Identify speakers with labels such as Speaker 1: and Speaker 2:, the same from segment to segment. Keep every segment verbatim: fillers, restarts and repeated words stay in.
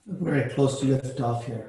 Speaker 1: Very close to lift off here.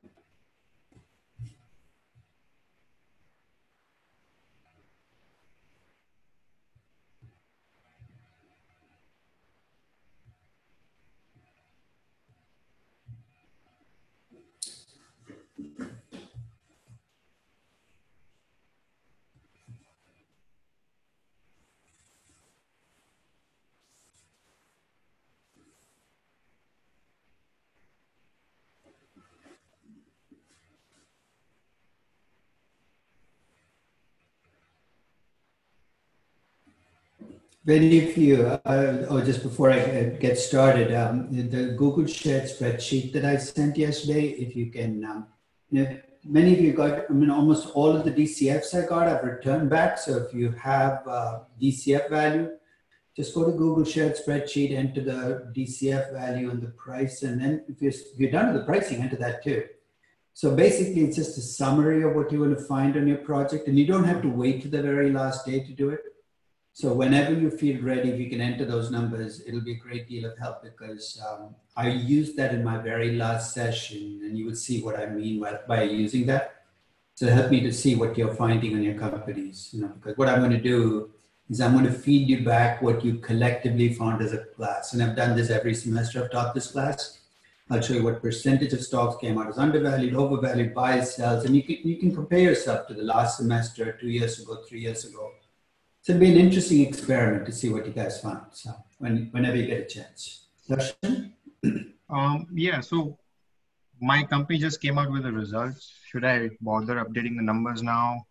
Speaker 1: Many of you, uh, or just before I uh, get started, um, the Google shared spreadsheet that I sent yesterday, if you can, um, you know, many of you got, I mean, almost all of the D C Fs I got, I've returned back. So if you have uh, D C F value, just go to Google shared spreadsheet, enter the D C F value and the price. And then if you're, if you're done with the pricing, enter that too. So basically it's just a summary of what you want to find on your project, and you don't have to wait to the very last day to do it. So whenever you feel ready, if you can enter those numbers, it'll be a great deal of help, because um, I used that in my very last session, and you will see what I mean by, by using that. So help me to see what you're finding on your companies, you know, because what I'm going to do is I'm going to feed you back what you collectively found as a class. And I've done this every semester. I've taught this class. I'll show you what percentage of stocks came out as undervalued, overvalued, buys, sells, and you can, you can compare yourself to the last semester, two years ago, three years ago. So it'll be an interesting experiment to see what you guys find. So when, whenever you get a chance. Darshan?
Speaker 2: Um, yeah, so my company just came out with the results. Should I bother updating the numbers now?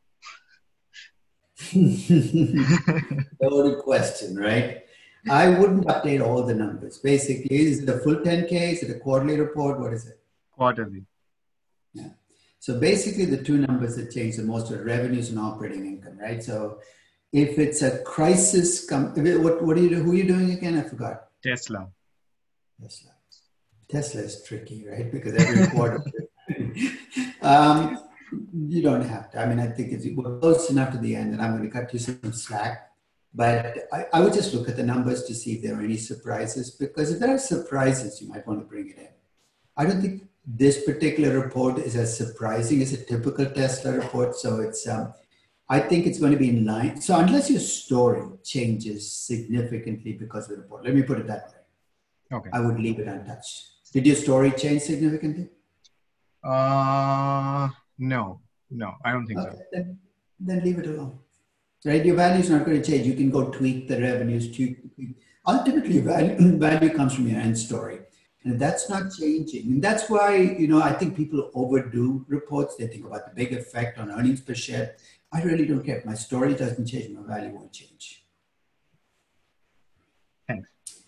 Speaker 1: Loaded question, right? I wouldn't update all the numbers. Basically, is it a full ten K? Is it a quarterly report? What is it?
Speaker 2: Quarterly.
Speaker 1: Yeah. So basically, the two numbers that change the most are revenues and operating income, right? So if it's a crisis, com what, what do you do? Who are you doing again? I forgot.
Speaker 2: Tesla.
Speaker 1: Tesla. Tesla is tricky, right? Because every quarter. um, you don't have to. I mean, I think it's we're close enough to the end that I'm going to cut you some slack. But I, I would just look at the numbers to see if there are any surprises, because if there are surprises, you might want to bring it in. I don't think this particular report is as surprising as a typical Tesla report. So it's, um, I think it's going to be in line. So unless your story changes significantly because of the report, let me put it that way.
Speaker 2: Okay.
Speaker 1: I would leave it untouched. Did your story change significantly?
Speaker 2: Uh, no, no, I don't think
Speaker 1: okay,
Speaker 2: so.
Speaker 1: Then, then leave it alone. Right? Your value is not going to change. You can go tweak the revenues. To, ultimately, value, value comes from your end story. And that's not changing. And that's why, you know, I think people overdo reports. They think about the big effect on earnings per share. I really don't care. If my story doesn't change, my value won't change.
Speaker 2: Thanks.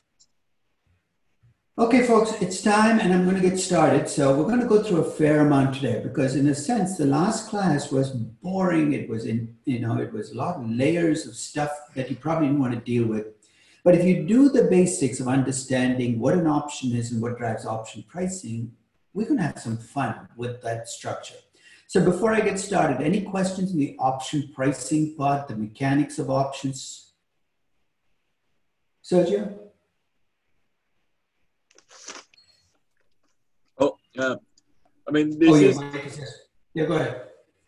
Speaker 1: Okay, folks, it's time, and I'm going to get started. So we're going to go through a fair amount today, because in a sense, the last class was boring. It was in, you know, it was a lot of layers of stuff that you probably didn't want to deal with. But if you do the basics of understanding what an option is and what drives option pricing, we're going to have some fun with that structure. So before I get started, any questions in the option pricing part, the mechanics of options? Sergio?
Speaker 3: Oh, uh, I mean, this
Speaker 1: oh,
Speaker 3: is,
Speaker 1: yeah, yeah, go ahead.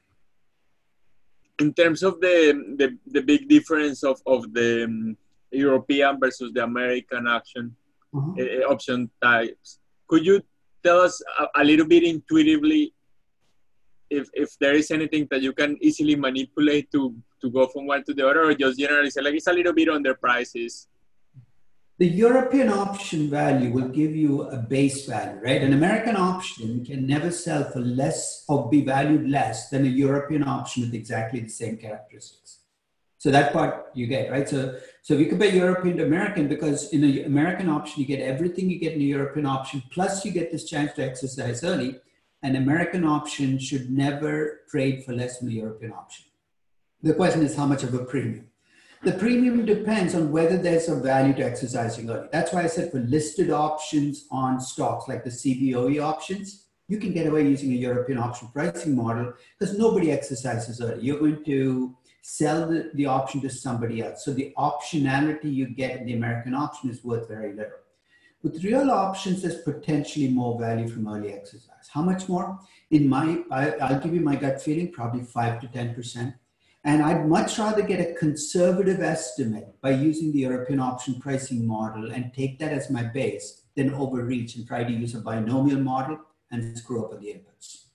Speaker 3: In terms of the, the, the big difference of, of the um, European versus the American action, uh-huh. uh, option types, could you tell us a, a little bit intuitively if, if there is anything that you can easily manipulate to, to go from one to the other, or just generally say, like, it's a little bit on their prices?
Speaker 1: The European option value will give you a base value, right? An American option can never sell for less or be valued less than a European option with exactly the same characteristics. So that part you get, right? So, so if you compare European to American, because in an American option, you get everything you get in a European option, plus you get this chance to exercise early. An American option should never trade for less than a European option. The question is how much of a premium? The premium depends on whether there's a value to exercising early. That's why I said for listed options on stocks like the C B O E options, you can get away using a European option pricing model because nobody exercises early. You're going to sell the, the option to somebody else. So the optionality you get in the American option is worth very little. With real options, there's potentially more value from early exercise. How much more? In my, I, I'll give you my gut feeling, probably five to ten percent. And I'd much rather get a conservative estimate by using the European option pricing model and take that as my base than overreach and try to use a binomial model and screw up on the inputs.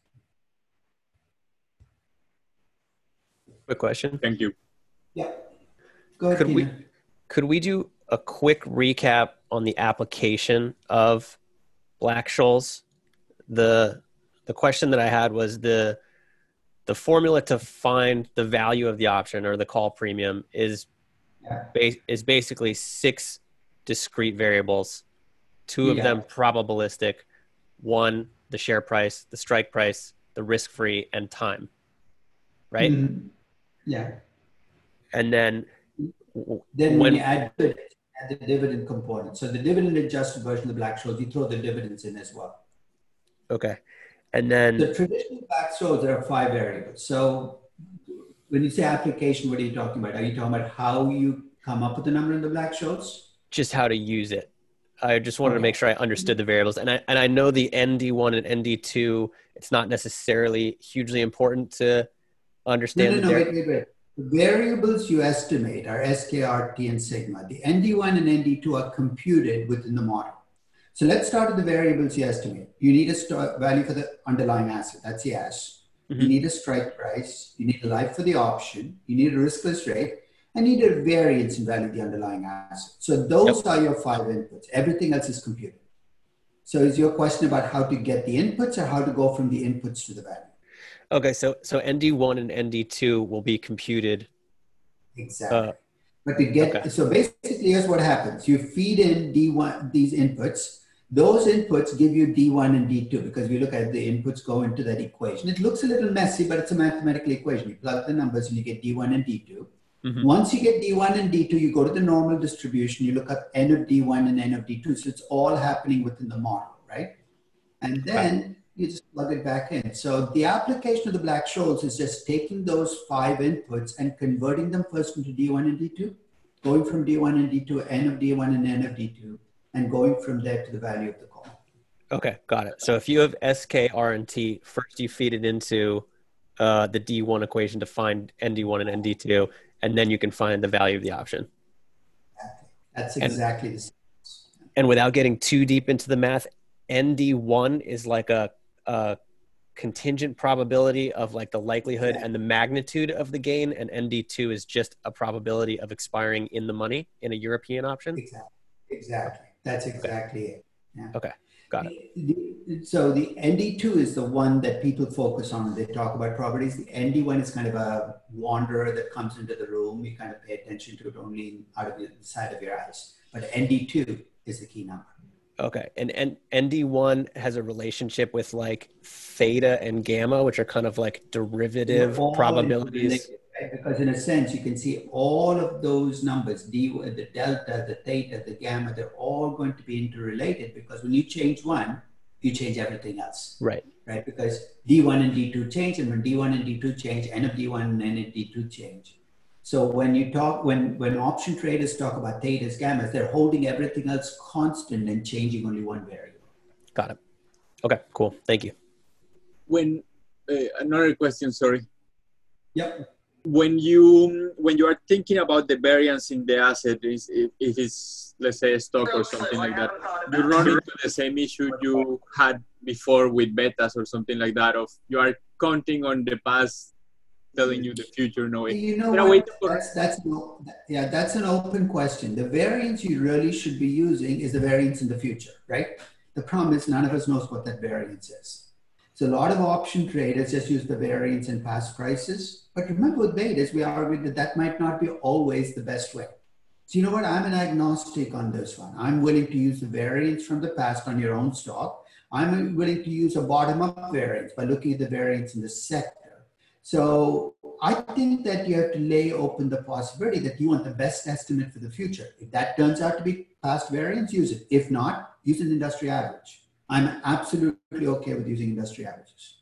Speaker 4: Quick question.
Speaker 3: Thank you.
Speaker 1: Yeah. Go ahead,
Speaker 4: Could we,
Speaker 1: Tina.
Speaker 4: could we do a quick recap on the application of Black-Scholes? The, the question that I had was the, the formula to find the value of the option or the call premium is,
Speaker 1: Yeah.
Speaker 4: ba- is basically six discrete variables, two of
Speaker 1: Yeah.
Speaker 4: them probabilistic, one, the share price, the strike price, the risk-free, and time, right?
Speaker 1: Mhm. Yeah.
Speaker 4: And then w-
Speaker 1: Then when,
Speaker 4: when
Speaker 1: you add, add the dividend component. So the dividend adjusted version of Black-Scholes, you throw the dividends in as well.
Speaker 4: okay, and then
Speaker 1: The traditional Black-Scholes, there are five variables. So when you say application, what are you talking about? Are you talking about how you come up with the number in the Black-Scholes?
Speaker 4: just how to use it. I just wanted to
Speaker 1: Okay.
Speaker 4: make sure I understood the variables. And I, and I know the N D one and N D two, it's not necessarily hugely important to
Speaker 1: No,
Speaker 4: understand.
Speaker 1: no,
Speaker 4: the
Speaker 1: no,
Speaker 4: var-
Speaker 1: wait, wait, wait. The variables you estimate are S K R, T, and sigma. The N D one and N D two are computed within the model. So let's start with the variables you estimate. You need a st- value for the underlying asset. That's the S.
Speaker 4: Mhm.
Speaker 1: You need a strike price. You need a life for the option. You need a riskless rate. And you need a variance in value of the underlying asset. So those
Speaker 4: Yep.
Speaker 1: are your five inputs. Everything else is computed. So is your question about how to get the inputs or how to go from the inputs to the value?
Speaker 4: Okay, so so N D one and N D two will be computed.
Speaker 1: Exactly.
Speaker 4: Uh,
Speaker 1: But to get,
Speaker 4: okay.
Speaker 1: so basically here's what happens. You feed in D one, these inputs. Those inputs give you D one and D two because we look at the inputs go into that equation. It looks a little messy, but it's a mathematical equation. You plug the numbers and you get D one and D two.
Speaker 4: Mhm.
Speaker 1: Once you get D one and D two, you go to the normal distribution. You look up N of D one and N of D two. So it's all happening within the model, right? And then you just plug it back in. So the application of the Black-Scholes is just taking those five inputs and converting them first into D one and D two, going from D one and D two, N of D one and N of D two, and going from there to the value of the call.
Speaker 4: Okay, got it. So if you have S, K, R, and T, first you feed it into uh, the D one equation to find N D one and N D two, and then you can find the value of the option.
Speaker 1: Exactly. That's
Speaker 4: And-
Speaker 1: exactly the same.
Speaker 4: And without getting too deep into the math, N D one is like a, a contingent probability of like the likelihood and the magnitude of the gain, and N D two is just a probability of expiring in the money in a European option.
Speaker 1: Exactly. Exactly. That's exactly it. Yeah.
Speaker 4: Okay, got it.
Speaker 1: The- the- so the N D two is the one that people focus on when they talk about properties. The N D one is kind of a wanderer that comes into the room. You kind of pay attention to it only out of the side of your eyes. But N D two is the key number.
Speaker 4: Okay, and, and N D one has a relationship with like theta and gamma, which are kind of like derivative
Speaker 1: They're all
Speaker 4: probabilities.
Speaker 1: interrelated, right? Because in a sense, you can see all of those numbers, D, the delta, the theta, the gamma, they're all going to be interrelated because when you change one, you change everything else.
Speaker 4: Right.
Speaker 1: Right? Because D one and D two change, and when D one and D two change, N of D one and N of D two change. So when you talk, when, when option traders talk about thetas, gammas, they're holding everything else constant and changing only one variable.
Speaker 4: Got it. Okay, cool. Thank you.
Speaker 3: When uh, another question, sorry.
Speaker 1: Yep.
Speaker 3: When you when you are thinking about the variance in the asset, is if, if it's let's say a stock or something like that, you run into the same issue you had before with betas or something like that. Of you are counting on the past, telling you the future. No,
Speaker 1: You know
Speaker 3: But
Speaker 1: what?
Speaker 3: wait for-
Speaker 1: That's that's no, yeah, that's an open question. The variance you really should be using is the variance in the future, right? The problem is none of us knows what that variance is. So a lot of option traders just use the variance in past prices. But remember with betas, we argued that that might not be always the best way. So you know what? I'm an agnostic on this one. I'm willing to use the variance from the past on your own stock. I'm willing to use a bottom-up variance by looking at the variance in the sector. So I think that you have to lay open the possibility that you want the best estimate for the future. If that turns out to be past variance, use it. If not, use an industry average. I'm absolutely okay with using industry averages.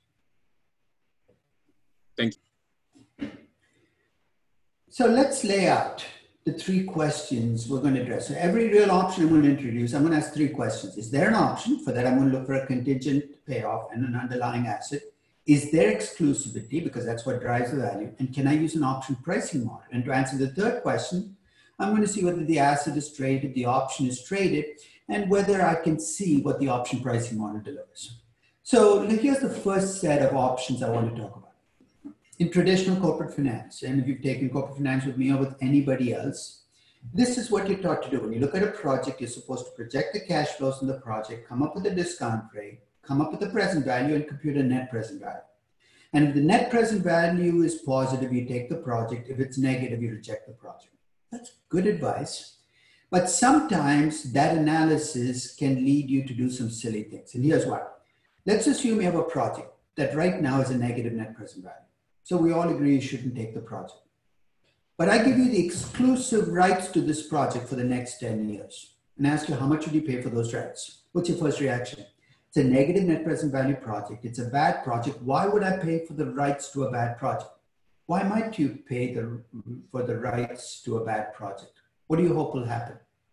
Speaker 3: Thank
Speaker 1: you. So let's lay out the three questions we're going to address. So every real option I'm going to introduce, I'm going to ask three questions. Is there an option? For that, I'm going to look for a contingent payoff and an underlying asset. Is there exclusivity? Because that's what drives the value. And can I use an option pricing model? And to answer the third question, I'm going to see whether the asset is traded, the option is traded, and whether I can see what the option pricing model delivers. So here's the first set of options I want to talk about. In traditional corporate finance, and if you've taken corporate finance with me or with anybody else, this is what you're taught to do. When you look at a project, you're supposed to project the cash flows in the project, come up with a discount rate, come up with the present value, and compute a net present value. And if the net present value is positive, you take the project. If it's negative, you reject the project. That's good advice. But sometimes that analysis can lead you to do some silly things. And here's why. Let's assume you have a project that right now is a negative net present value. So we all agree you shouldn't take the project. But I give you the exclusive rights to this project for the next ten years and ask you, how much would you pay for those rights? What's your first reaction? It's a negative net present value project. It's a bad project. Why would I pay for the rights to a bad project? Why might you pay the, for the rights to a bad project? What do you hope will happen?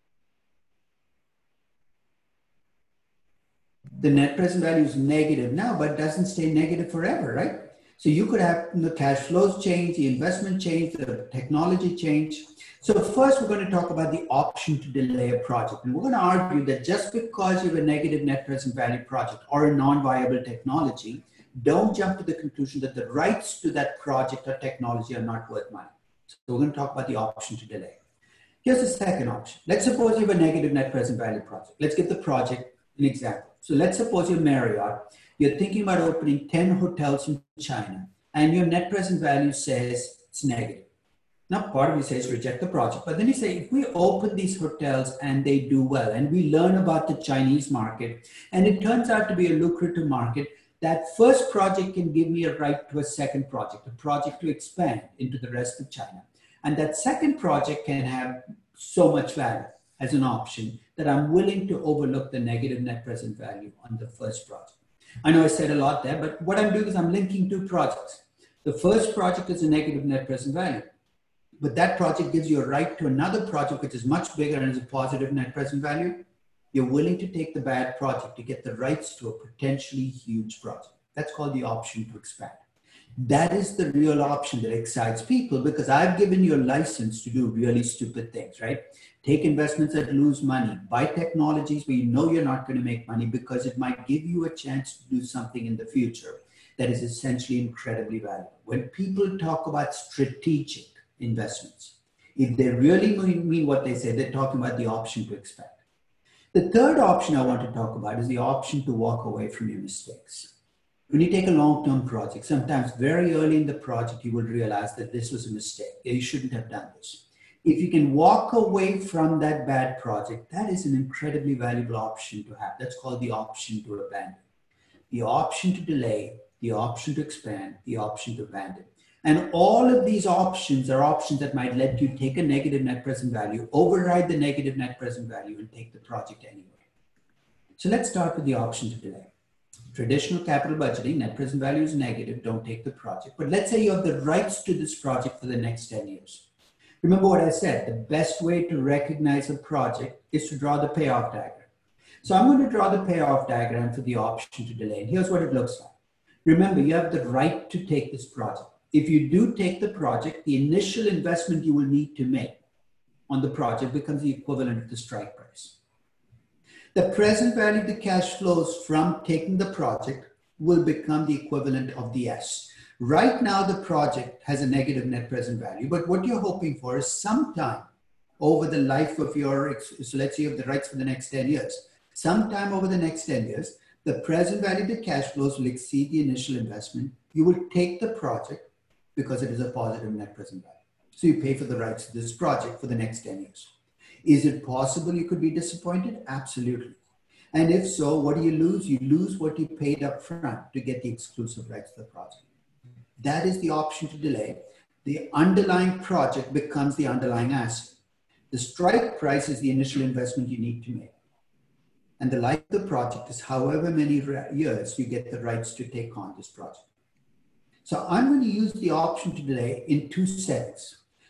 Speaker 1: The net present value is negative now, but doesn't stay negative forever, right? So you could have the cash flows change, the investment change, the technology change. So first we're going to talk about the option to delay a project. And we're going to argue that just because you have a negative net present value project or a non-viable technology, don't jump to the conclusion that the rights to that project or technology are not worth money. So we're going to talk about the option to delay. Here's the second option. Let's suppose you have a negative net present value project. Let's give the project an example. So let's suppose you're Marriott. You're thinking about opening ten hotels in China, and your net present value says it's negative. Now, part of you says reject the project, but then you say, if we open these hotels and they do well, and we learn about the Chinese market, and it turns out to be a lucrative market, that first project can give me a right to a second project, a project to expand into the rest of China. And that second project can have so much value as an option that I'm willing to overlook the negative net present value on the first project. I know I said a lot there, but what I'm doing is I'm linking two projects. The first project is a negative net present value, but that project gives you a right to another project which is much bigger and is a positive net present value. You're willing to take the bad project to get the rights to a potentially huge project. That's called the option to expand. That is the real option that excites people, because I've given you a license to do really stupid things, right? Take investments that lose money, buy technologies where you know you're not going to make money because it might give you a chance to do something in the future that is essentially incredibly valuable. When people talk about strategic investments, if they really mean what they say, they're talking about the option to expand. The third option I want to talk about is the option to walk away from your mistakes. When you take a long-term project, sometimes very early in the project, you will realize that this was a mistake. You shouldn't have done this. If you can walk away from that bad project, that is an incredibly valuable option to have. That's called the option to abandon. The option to delay, the option to expand, the option to abandon. And all of these options are options that might let you take a negative net present value, override the negative net present value, and take the project anyway. So let's start with the option to delay. Traditional capital budgeting, net present value is negative, don't take the project. But let's say you have the rights to this project for the next ten years. Remember what I said, the best way to recognize a project is to draw the payoff diagram. So I'm going to draw the payoff diagram for the option to delay. And here's what it looks like. Remember, you have the right to take this project. If you do take the project, the initial investment you will need to make on the project becomes the equivalent of the strike price. The present value of the cash flows from taking the project will become the equivalent of the S. Right now, the project has a negative net present value, but what you're hoping for is sometime over the life of your, so let's say you have the rights for the next ten years, sometime over the next ten years, the present value of the cash flows will exceed the initial investment. You will take the project because it is a positive net present value. So you pay for the rights to this project for the next ten years. Is it possible you could be disappointed? Absolutely. And if so, what do you lose? You lose what you paid up front to get the exclusive rights to the project. That is the option to delay. The underlying project becomes the underlying asset. The strike price is the initial investment you need to make. And the life of the project is however many years you get the rights to take on this project. So I'm going to use the option to delay in two settings.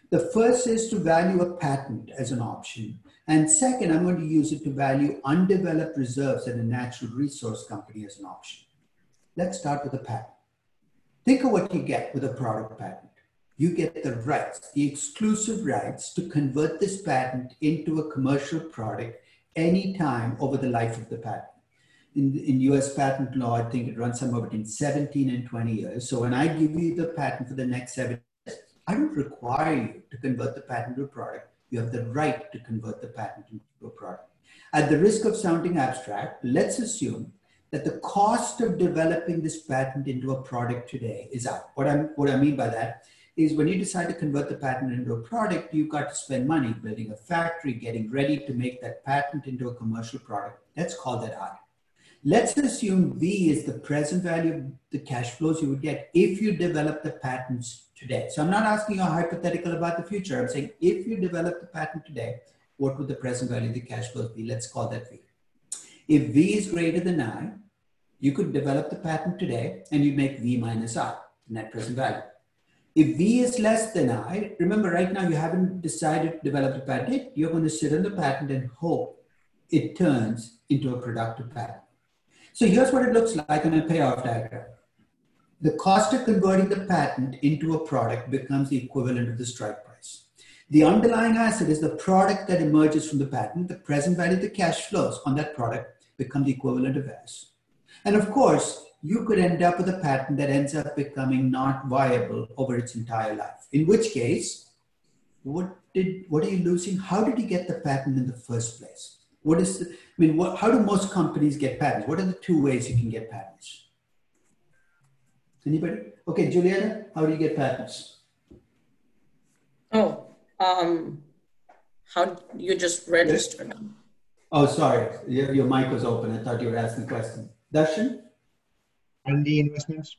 Speaker 1: The first is to value a patent as an option. And second, I'm going to use it to value undeveloped reserves in a natural resource company as an option. Let's start with a patent. Think of what you get with a product patent. You get the rights, the exclusive rights to convert this patent into a commercial product anytime over the life of the patent. In, in U S patent law, I think it runs somewhere between seventeen and twenty years. So when I give you the patent for the next seven years, I don't require you to convert the patent to a product. You have the right to convert the patent into a product. At the risk of sounding abstract, let's assume that the cost of developing this patent into a product today is out. What, I'm, what I mean by that is when you decide to convert the patent into a product, you've got to spend money building a factory, getting ready to make that patent into a commercial product. Let's call that I. Let's assume V is the present value of the cash flows you would get if you develop the patents today. So I'm not asking you a hypothetical about the future. I'm saying if you develop the patent today, what would the present value of the cash flows be? Let's call that V. If V is greater than I, you could develop the patent today and you make V minus I, net present value. If V is less than I, remember right now you haven't decided to develop the patent, you're going to sit on the patent and hope it turns into a productive patent. So here's what it looks like on a payoff diagram. The cost of converting the patent into a product becomes the equivalent of the strike price. The underlying asset is the product that emerges from the patent. The present value of the cash flows on that product become the equivalent of S. And of course, you could end up with a patent that ends up becoming not viable over its entire life. In which case, what did what are you losing? How did you get the patent in the first place? What is the, I mean, what, how do most companies get patents? What are the two ways you can get patents? Anybody? Okay, Juliana, how do you get patents?
Speaker 5: Oh, um, how you just register them?
Speaker 1: Oh, sorry, your, your mic was open. I thought you were asking a question. Darshan?
Speaker 2: R and D investments.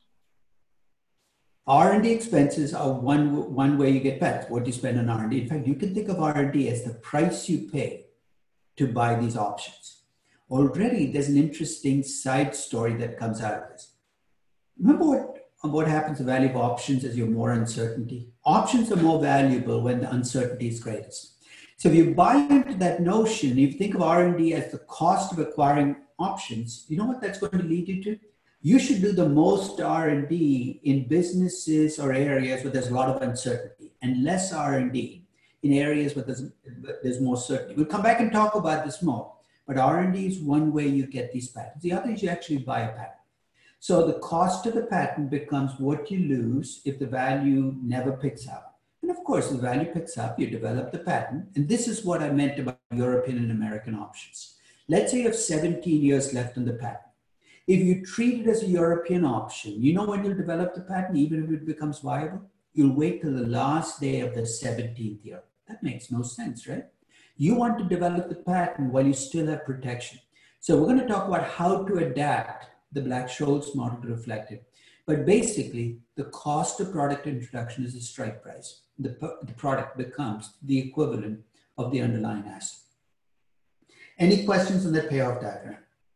Speaker 1: R and D expenses are one, one way you get patents. What do you spend on R and D? In fact, you can think of R and D as the price you pay to buy these options. Already, there's an interesting side story that comes out of this. Remember what, what happens to the value of options as you have more uncertainty? Options are more valuable when the uncertainty is greatest. So if you buy into that notion, if you think of R and D as the cost of acquiring options, you know what that's going to lead you to? You should do the most R and D in businesses or areas where there's a lot of uncertainty, and less R and D in areas where there's, there's more certainty. We'll come back and talk about this more, but R and D is one way you get these patents. The other is you actually buy a patent. So the cost of the patent becomes what you lose if the value never picks up. And of course, if the value picks up, you develop the patent. And this is what I meant about European and American options. Let's say you have seventeen years left on the patent. If you treat it as a European option, you know when you'll develop the patent, even if it becomes viable? You'll wait till the last day of the seventeenth year. That makes no sense, right? You want to develop the patent while you still have protection. So we're going to talk about how to adapt the Black-Scholes model to reflect it. But basically, the cost of product introduction is the strike price. The, the product becomes the equivalent of the underlying asset. Any questions on that payoff diagram?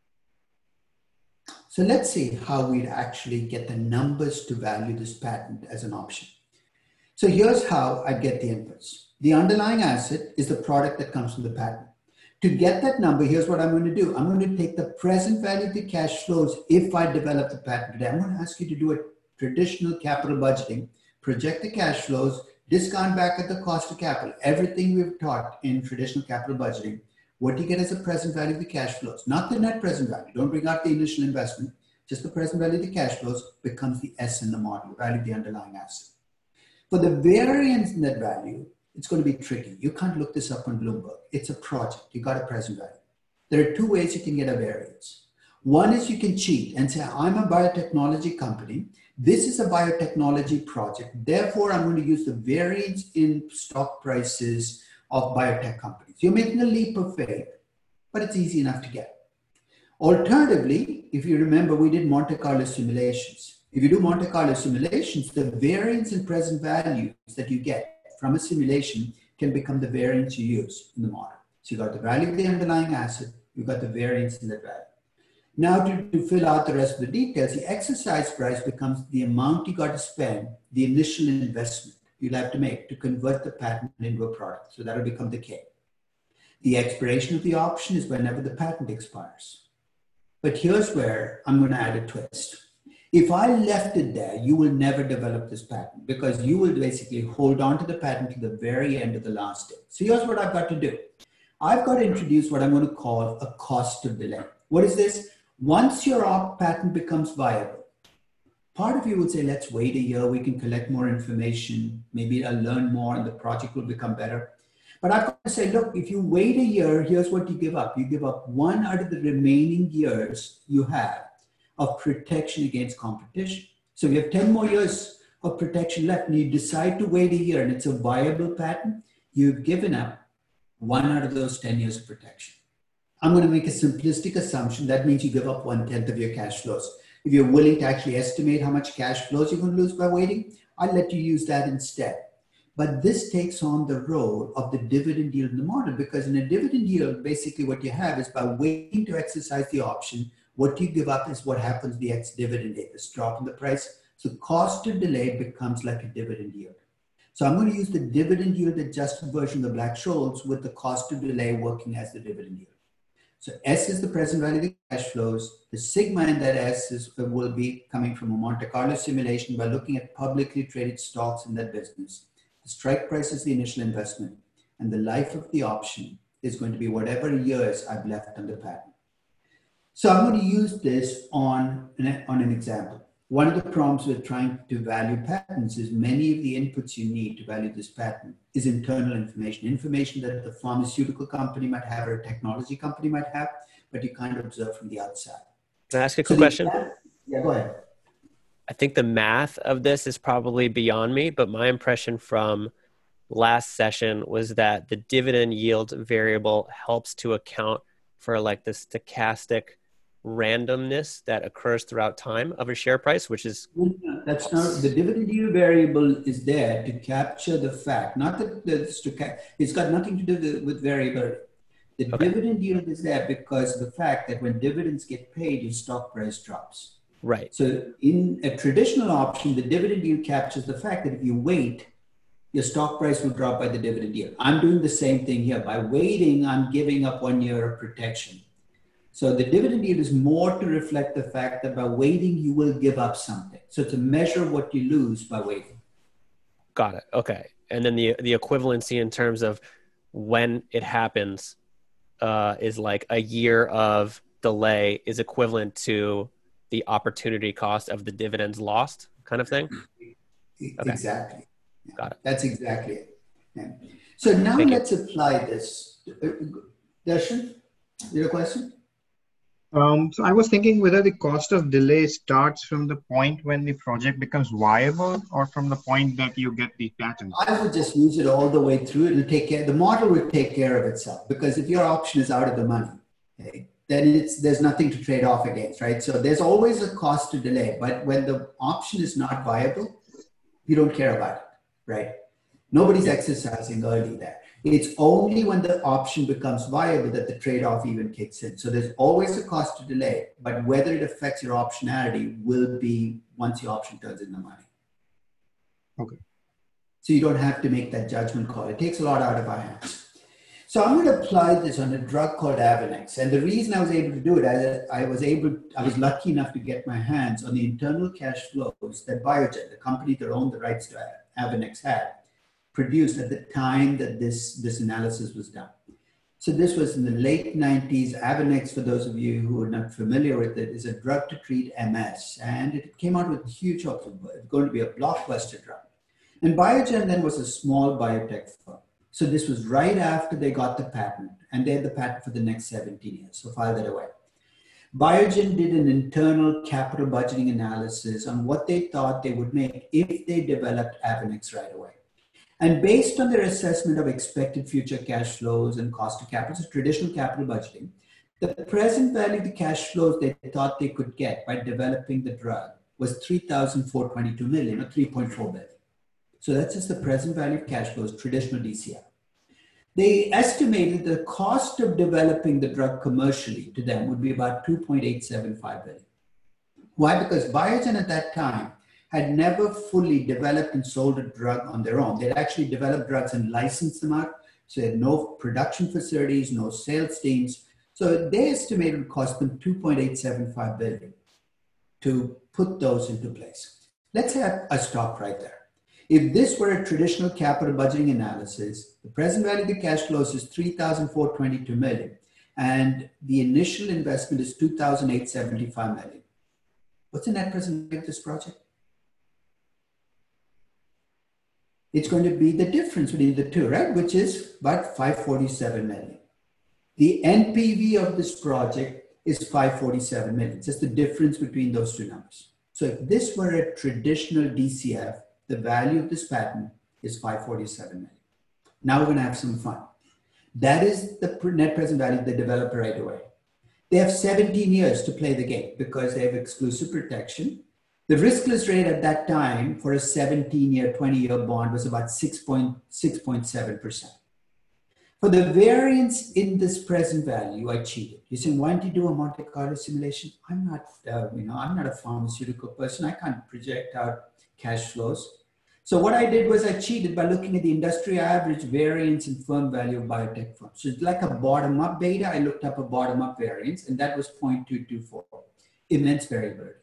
Speaker 1: So let's see how we'd actually get the numbers to value this patent as an option. So here's how I get the inputs. The underlying asset is the product that comes from the patent. To get that number, here's what I'm going to do. I'm going to take the present value of the cash flows if I develop the patent today. I'm going to ask you to do a traditional capital budgeting, project the cash flows, discount back at the cost of capital, everything we've taught in traditional capital budgeting. What you get is the present value of the cash flows, not the net present value. Don't bring out the initial investment, just the present value of the cash flows becomes the S in the model, value of the underlying asset. For the variance in that value, it's going to be tricky. You can't look this up on Bloomberg. It's a project. You got a present value. There are two ways you can get a variance. One is you can cheat and say, I'm a biotechnology company. This is a biotechnology project. Therefore, I'm going to use the variance in stock prices of biotech companies. You're making a leap of faith, but it's easy enough to get. Alternatively, if you remember, we did Monte Carlo simulations. If you do Monte Carlo simulations, the variance in present values that you get from a simulation can become the variance you use in the model. So you got the value of the underlying asset, you got the variance in that value. Now to, to fill out the rest of the details, the exercise price becomes the amount you got to spend, the initial investment. you'll have to make to convert the patent into a product. So that'll become the K. The expiration of the option is whenever the patent expires. But here's where I'm going to add a twist. If I left it there, you will never develop this patent because you will basically hold on to the patent to the very end of the last day. So here's what I've got to do. I've got to introduce what I'm going to call a cost of delay. What is this? Once your op patent becomes viable, part of you would say, let's wait a year, we can collect more information, maybe I'll learn more and the project will become better. But I've got to say, look, if you wait a year, here's what you give up. You give up one out of the remaining years you have of protection against competition. So you have ten more years of protection left and you decide to wait a year and it's a viable patent, you've given up one out of those ten years of protection. I'm going to make a simplistic assumption. That means you give up one tenth of your cash flows. If you're willing to actually estimate how much cash flows you're going to lose by waiting, I'll let you use that instead. But this takes on the role of the dividend yield in the model, because in a dividend yield, basically what you have is by waiting to exercise the option, what you give up is what happens the ex-dividend date, this drop in the price. So cost of delay becomes like a dividend yield. So I'm going to use the dividend yield adjusted version of the Black-Scholes with the cost of delay working as the dividend yield. So S is the present value of the cash flows. The sigma in that S is, will be coming from a Monte Carlo simulation by looking at publicly traded stocks in that business. The strike price is the initial investment, and the life of the option is going to be whatever years I've left on the patent. So I'm going to use this on an, on an example. One of the problems with trying to value patents is many of the inputs you need to value this patent is internal information, information that the pharmaceutical company might have or a technology company might have, but you can't observe from the outside.
Speaker 4: Can I ask a
Speaker 1: So
Speaker 4: quick question?
Speaker 1: Patent, yeah, go ahead.
Speaker 4: I think the math of this is probably beyond me, but my impression from last session was that the dividend yield variable helps to account for like the stochastic randomness that occurs throughout time of a share price, which is...
Speaker 1: That's not, the dividend yield variable is there to capture the fact, not that the stochastic, it's got nothing to do with, with variability. The okay. dividend yield is there because of the fact that when dividends get paid, your stock price drops.
Speaker 4: Right.
Speaker 1: So in a traditional option, the dividend yield captures the fact that if you wait, your stock price will drop by the dividend yield. I'm doing the same thing here. By waiting, I'm giving up one year of protection. So the dividend yield is more to reflect the fact that by waiting, you will give up something. So to measure what you lose by waiting.
Speaker 4: Got it. Okay. And then the, the equivalency in terms of when it happens uh, is like a year of delay is equivalent to the opportunity cost of the dividends lost kind of thing?
Speaker 1: Okay. Exactly. Yeah.
Speaker 4: Got it.
Speaker 1: That's exactly it. Yeah. So now
Speaker 4: Thank
Speaker 1: let's
Speaker 4: you.
Speaker 1: apply this. Darshan, your question?
Speaker 2: Um, so I was thinking whether the cost of delay starts from the point when the project becomes viable or from the point that you get the patent.
Speaker 1: I would just use it all the way through. It'll take care, the model would take care of itself, because if your option is out of the money, okay, then it's, there's nothing to trade off against, right? So there's always a cost to delay, but when the option is not viable, you don't care about it, right? Nobody's exercising early there. It's only when the option becomes viable that the trade-off even kicks in. So there's always a cost to delay, but whether it affects your optionality will be once your option turns in the money.
Speaker 2: Okay.
Speaker 1: So you don't have to make that judgment call. It takes a lot out of our hands. So I'm going to apply this on a drug called Avonex. And the reason I was able to do it, I, I was able, I was lucky enough to get my hands on the internal cash flows that Biogen, the company that owned the rights to Avonex, had produced at the time that this, this analysis was done. So this was in the late nineties. Avonex, for those of you who are not familiar with it, is a drug to treat M S. And it came out with huge hopes. It's going to be a blockbuster drug. And Biogen then was a small biotech firm. So this was right after they got the patent, and they had the patent for the next seventeen years. So file that away. Biogen did an internal capital budgeting analysis on what they thought they would make if they developed Avonex right away. And based on their assessment of expected future cash flows and cost of capital, so traditional capital budgeting, the present value of the cash flows they thought they could get by developing the drug was three thousand four hundred twenty-two million or three point four billion. So that's just the present value of cash flows, traditional D C F. They estimated the cost of developing the drug commercially to them would be about two point eight seven five billion. Why? Because Biogen at that time had never fully developed and sold a drug on their own. They'd actually developed drugs and licensed them out. So they had no production facilities, no sales teams. So they estimated it would cost them two point eight seven five billion dollars to put those into place. Let's have a stop right there. If this were a traditional capital budgeting analysis, the present value of the cash flows is three thousand four hundred twenty-two million dollars, and the initial investment is two thousand eight hundred seventy-five million dollars. What's the net present value of this project? It's going to be the difference between the two, right? Which is about five hundred forty-seven million dollars. The N P V of this project is five hundred forty-seven million dollars. Just the difference between those two numbers. So if this were a traditional D C F, the value of this patent is five hundred forty-seven million dollars. Now we're going to have some fun. That is the net present value of the developer right away. They have seventeen years to play the game because they have exclusive protection. The riskless rate at that time for a seventeen year, twenty year bond was about six point seven percent. For the variance in this present value, I cheated. You're saying, why don't you do a Monte Carlo simulation? I'm not, uh, you know, I'm not a pharmaceutical person. I can't project out cash flows. So what I did was I cheated by looking at the industry average variance in firm value of biotech firms. So it's like a bottom-up beta. I looked up a bottom-up variance, and that was zero point two two four, immense variability.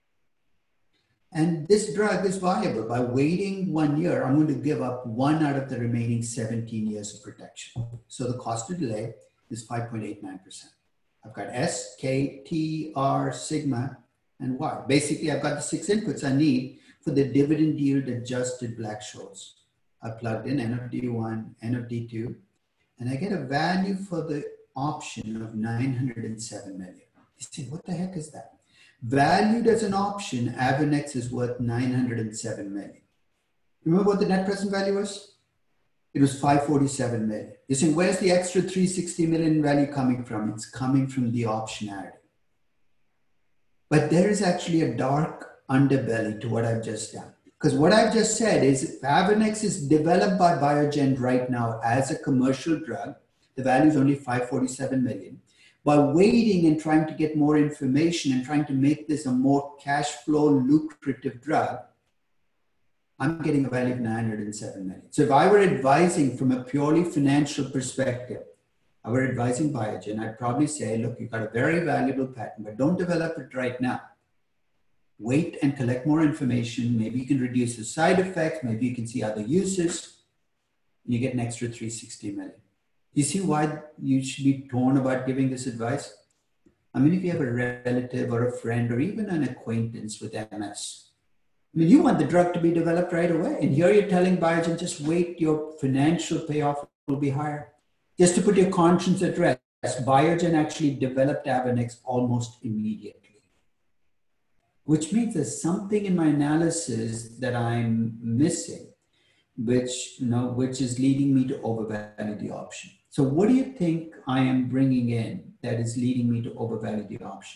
Speaker 1: And this drug is viable. By waiting one year, I'm going to give up one out of the remaining seventeen years of protection. So the cost of delay is five point eight nine percent. I've got S, K, T, R, sigma, and Y. Basically, I've got the six inputs I need for the dividend yield adjusted Black-Scholes. I plugged in N of D one, N of D two, and I get a value for the option of nine hundred seven million. You say, what the heck is that? Valued as an option, Avonex is worth nine hundred seven million. Remember what the net present value was? It was five hundred forty-seven million. You're saying, where's the extra three hundred sixty million value coming from? It's coming from the optionality. But there is actually a dark underbelly to what I've just done. Because what I've just said is if Avonex is developed by Biogen right now as a commercial drug, the value is only five hundred forty-seven million. By waiting and trying to get more information and trying to make this a more cash flow lucrative drug, I'm getting a value of nine hundred seven million. So if I were advising from a purely financial perspective, I were advising Biogen, I'd probably say, look, you've got a very valuable patent, but don't develop it right now. Wait and collect more information. Maybe you can reduce the side effects. Maybe you can see other uses. You get an extra three hundred sixty million. You see why you should be torn about giving this advice? I mean, if you have a relative or a friend or even an acquaintance with M S, I mean, you want the drug to be developed right away. And here you're telling Biogen, just wait, your financial payoff will be higher. Just to put your conscience at rest, Biogen actually developed Avonex almost immediately, which means there's something in my analysis that I'm missing, which, you know, which is leading me to overvalue the option. So what do you think I am bringing in that is leading me to overvalue the option?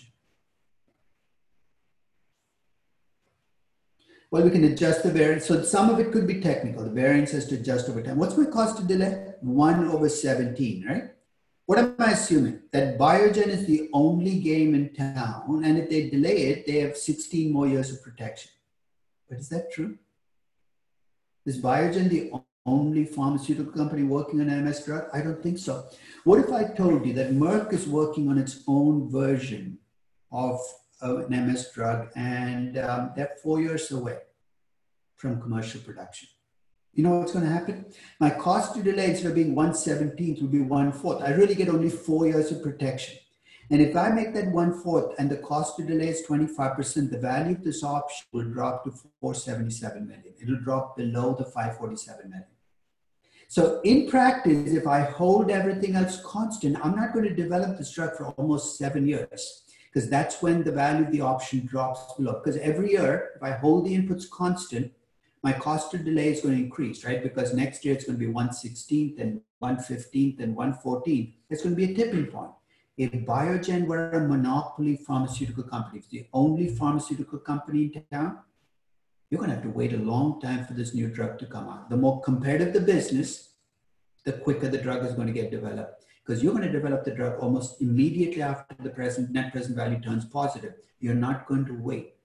Speaker 1: Well, we can adjust the variance. So some of it could be technical. The variance has to adjust over time. What's my cost of delay? one over seventeen, right? What am I assuming? That Biogen is the only game in town, and if they delay it, they have sixteen more years of protection. But is that true? Is Biogen the only pharmaceutical company working on an M S drug? I don't think so. What if I told you that Merck is working on its own version of uh, an M S drug, and um, they're four years away from commercial production? You know what's going to happen? My cost to delay, instead of being one seventeenth, will be one fourth. I really get only four years of protection. And if I make that one fourth and the cost to delay is twenty-five percent, the value of this option will drop to four hundred seventy-seven million. It will drop below the five hundred forty-seven million. So in practice, if I hold everything else constant, I'm not going to develop this drug for almost seven years because that's when the value of the option drops below. Because every year, if I hold the inputs constant, my cost to delay is going to increase, right? Because next year it's going to be one sixteenth and one fifteenth and one fourteenth. It's going to be a tipping point. If Biogen were a monopoly pharmaceutical company, if it's the only pharmaceutical company in town, you're going to have to wait a long time for this new drug to come out. The more competitive the business, the quicker the drug is going to get developed, because you're going to develop the drug almost immediately after the present net present value turns positive. You're not going to wait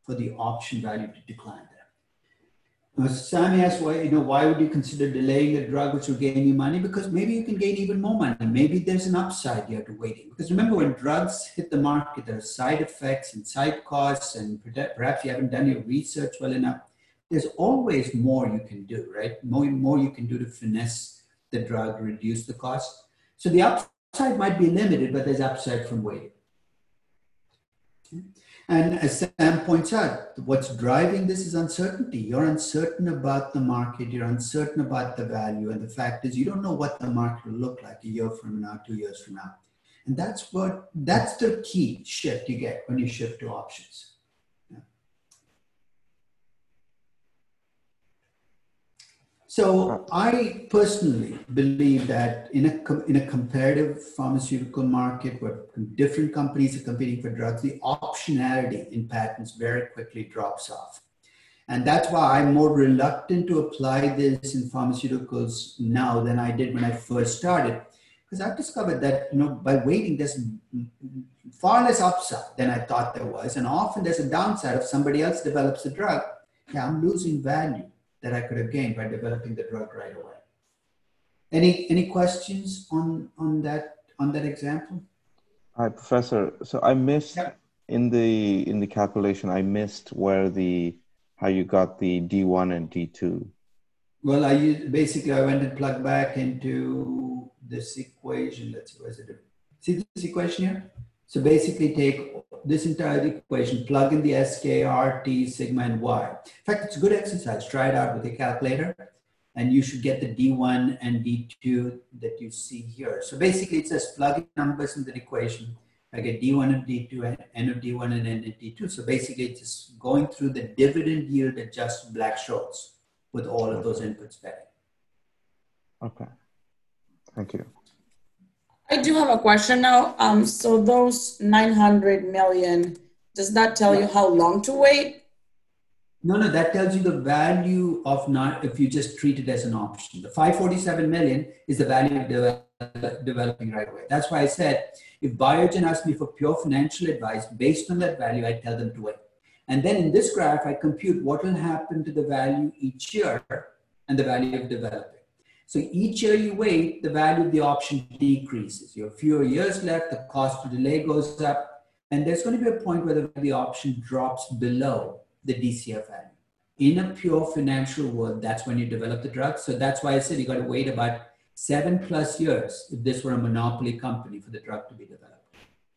Speaker 1: for the option value to decline there. Now, Sammy asked, why, you know, why would you consider delaying a drug which will gain you money? Because maybe you can gain even more money. Maybe there's an upside here to waiting. Because remember, when drugs hit the market, there are side effects and side costs, and perhaps you haven't done your research well enough. There's always more you can do, right? More, more you can do to finesse the drug, reduce the cost. So the upside might be limited, but there's upside from waiting. Okay. And as Sam points out, what's driving this is uncertainty. You're uncertain about the market, you're uncertain about the value, and the fact is you don't know what the market will look like a year from now, two years from now. And that's what, that's the key shift you get when you shift to options. So I personally believe that in a, in a comparative pharmaceutical market where different companies are competing for drugs, the optionality in patents very quickly drops off. And that's why I'm more reluctant to apply this in pharmaceuticals now than I did when I first started. Because I've discovered that, you know, by waiting, there's far less upside than I thought there was. And often there's a downside. If somebody else develops a drug, yeah, I'm losing value that I could have gained by developing the drug right away. Any any questions on on that on that example?
Speaker 6: Hi, Professor. So I missed
Speaker 1: yeah.
Speaker 6: in the in the calculation. I missed where the how you got the D one and D two.
Speaker 1: Well, I used, basically I went and plugged back into this equation. Let's see, where's it? See this equation here? So basically take this entire equation, plug in the S K, R, T, sigma, and Y. In fact, it's a good exercise. Try it out with a calculator, and you should get the D one and D two that you see here. So basically, it says plug in numbers in the equation. I get D one and D two, and N of D one and N of D two. So basically, it's just going through the dividend yield adjusted Black-Scholes with all of those inputs back.
Speaker 6: Okay. Thank you.
Speaker 5: I do have a question now. Um, so those nine hundred million, does that tell you how long to wait?
Speaker 1: No, no, that tells you the value of not, if you just treat it as an option. The five forty-seven million is the value of de developing right away. That's why I said, if Biogen asked me for pure financial advice, based on that value, I tell them to wait. And then in this graph, I compute what will happen to the value each year and the value of developing. So each year you wait, the value of the option decreases. You have fewer years left, the cost to delay goes up, and there's going to be a point where the, the option drops below the D C F value. In a pure financial world, that's when you develop the drug. So that's why I said you got to wait about seven plus years if this were a monopoly company for the drug to be developed.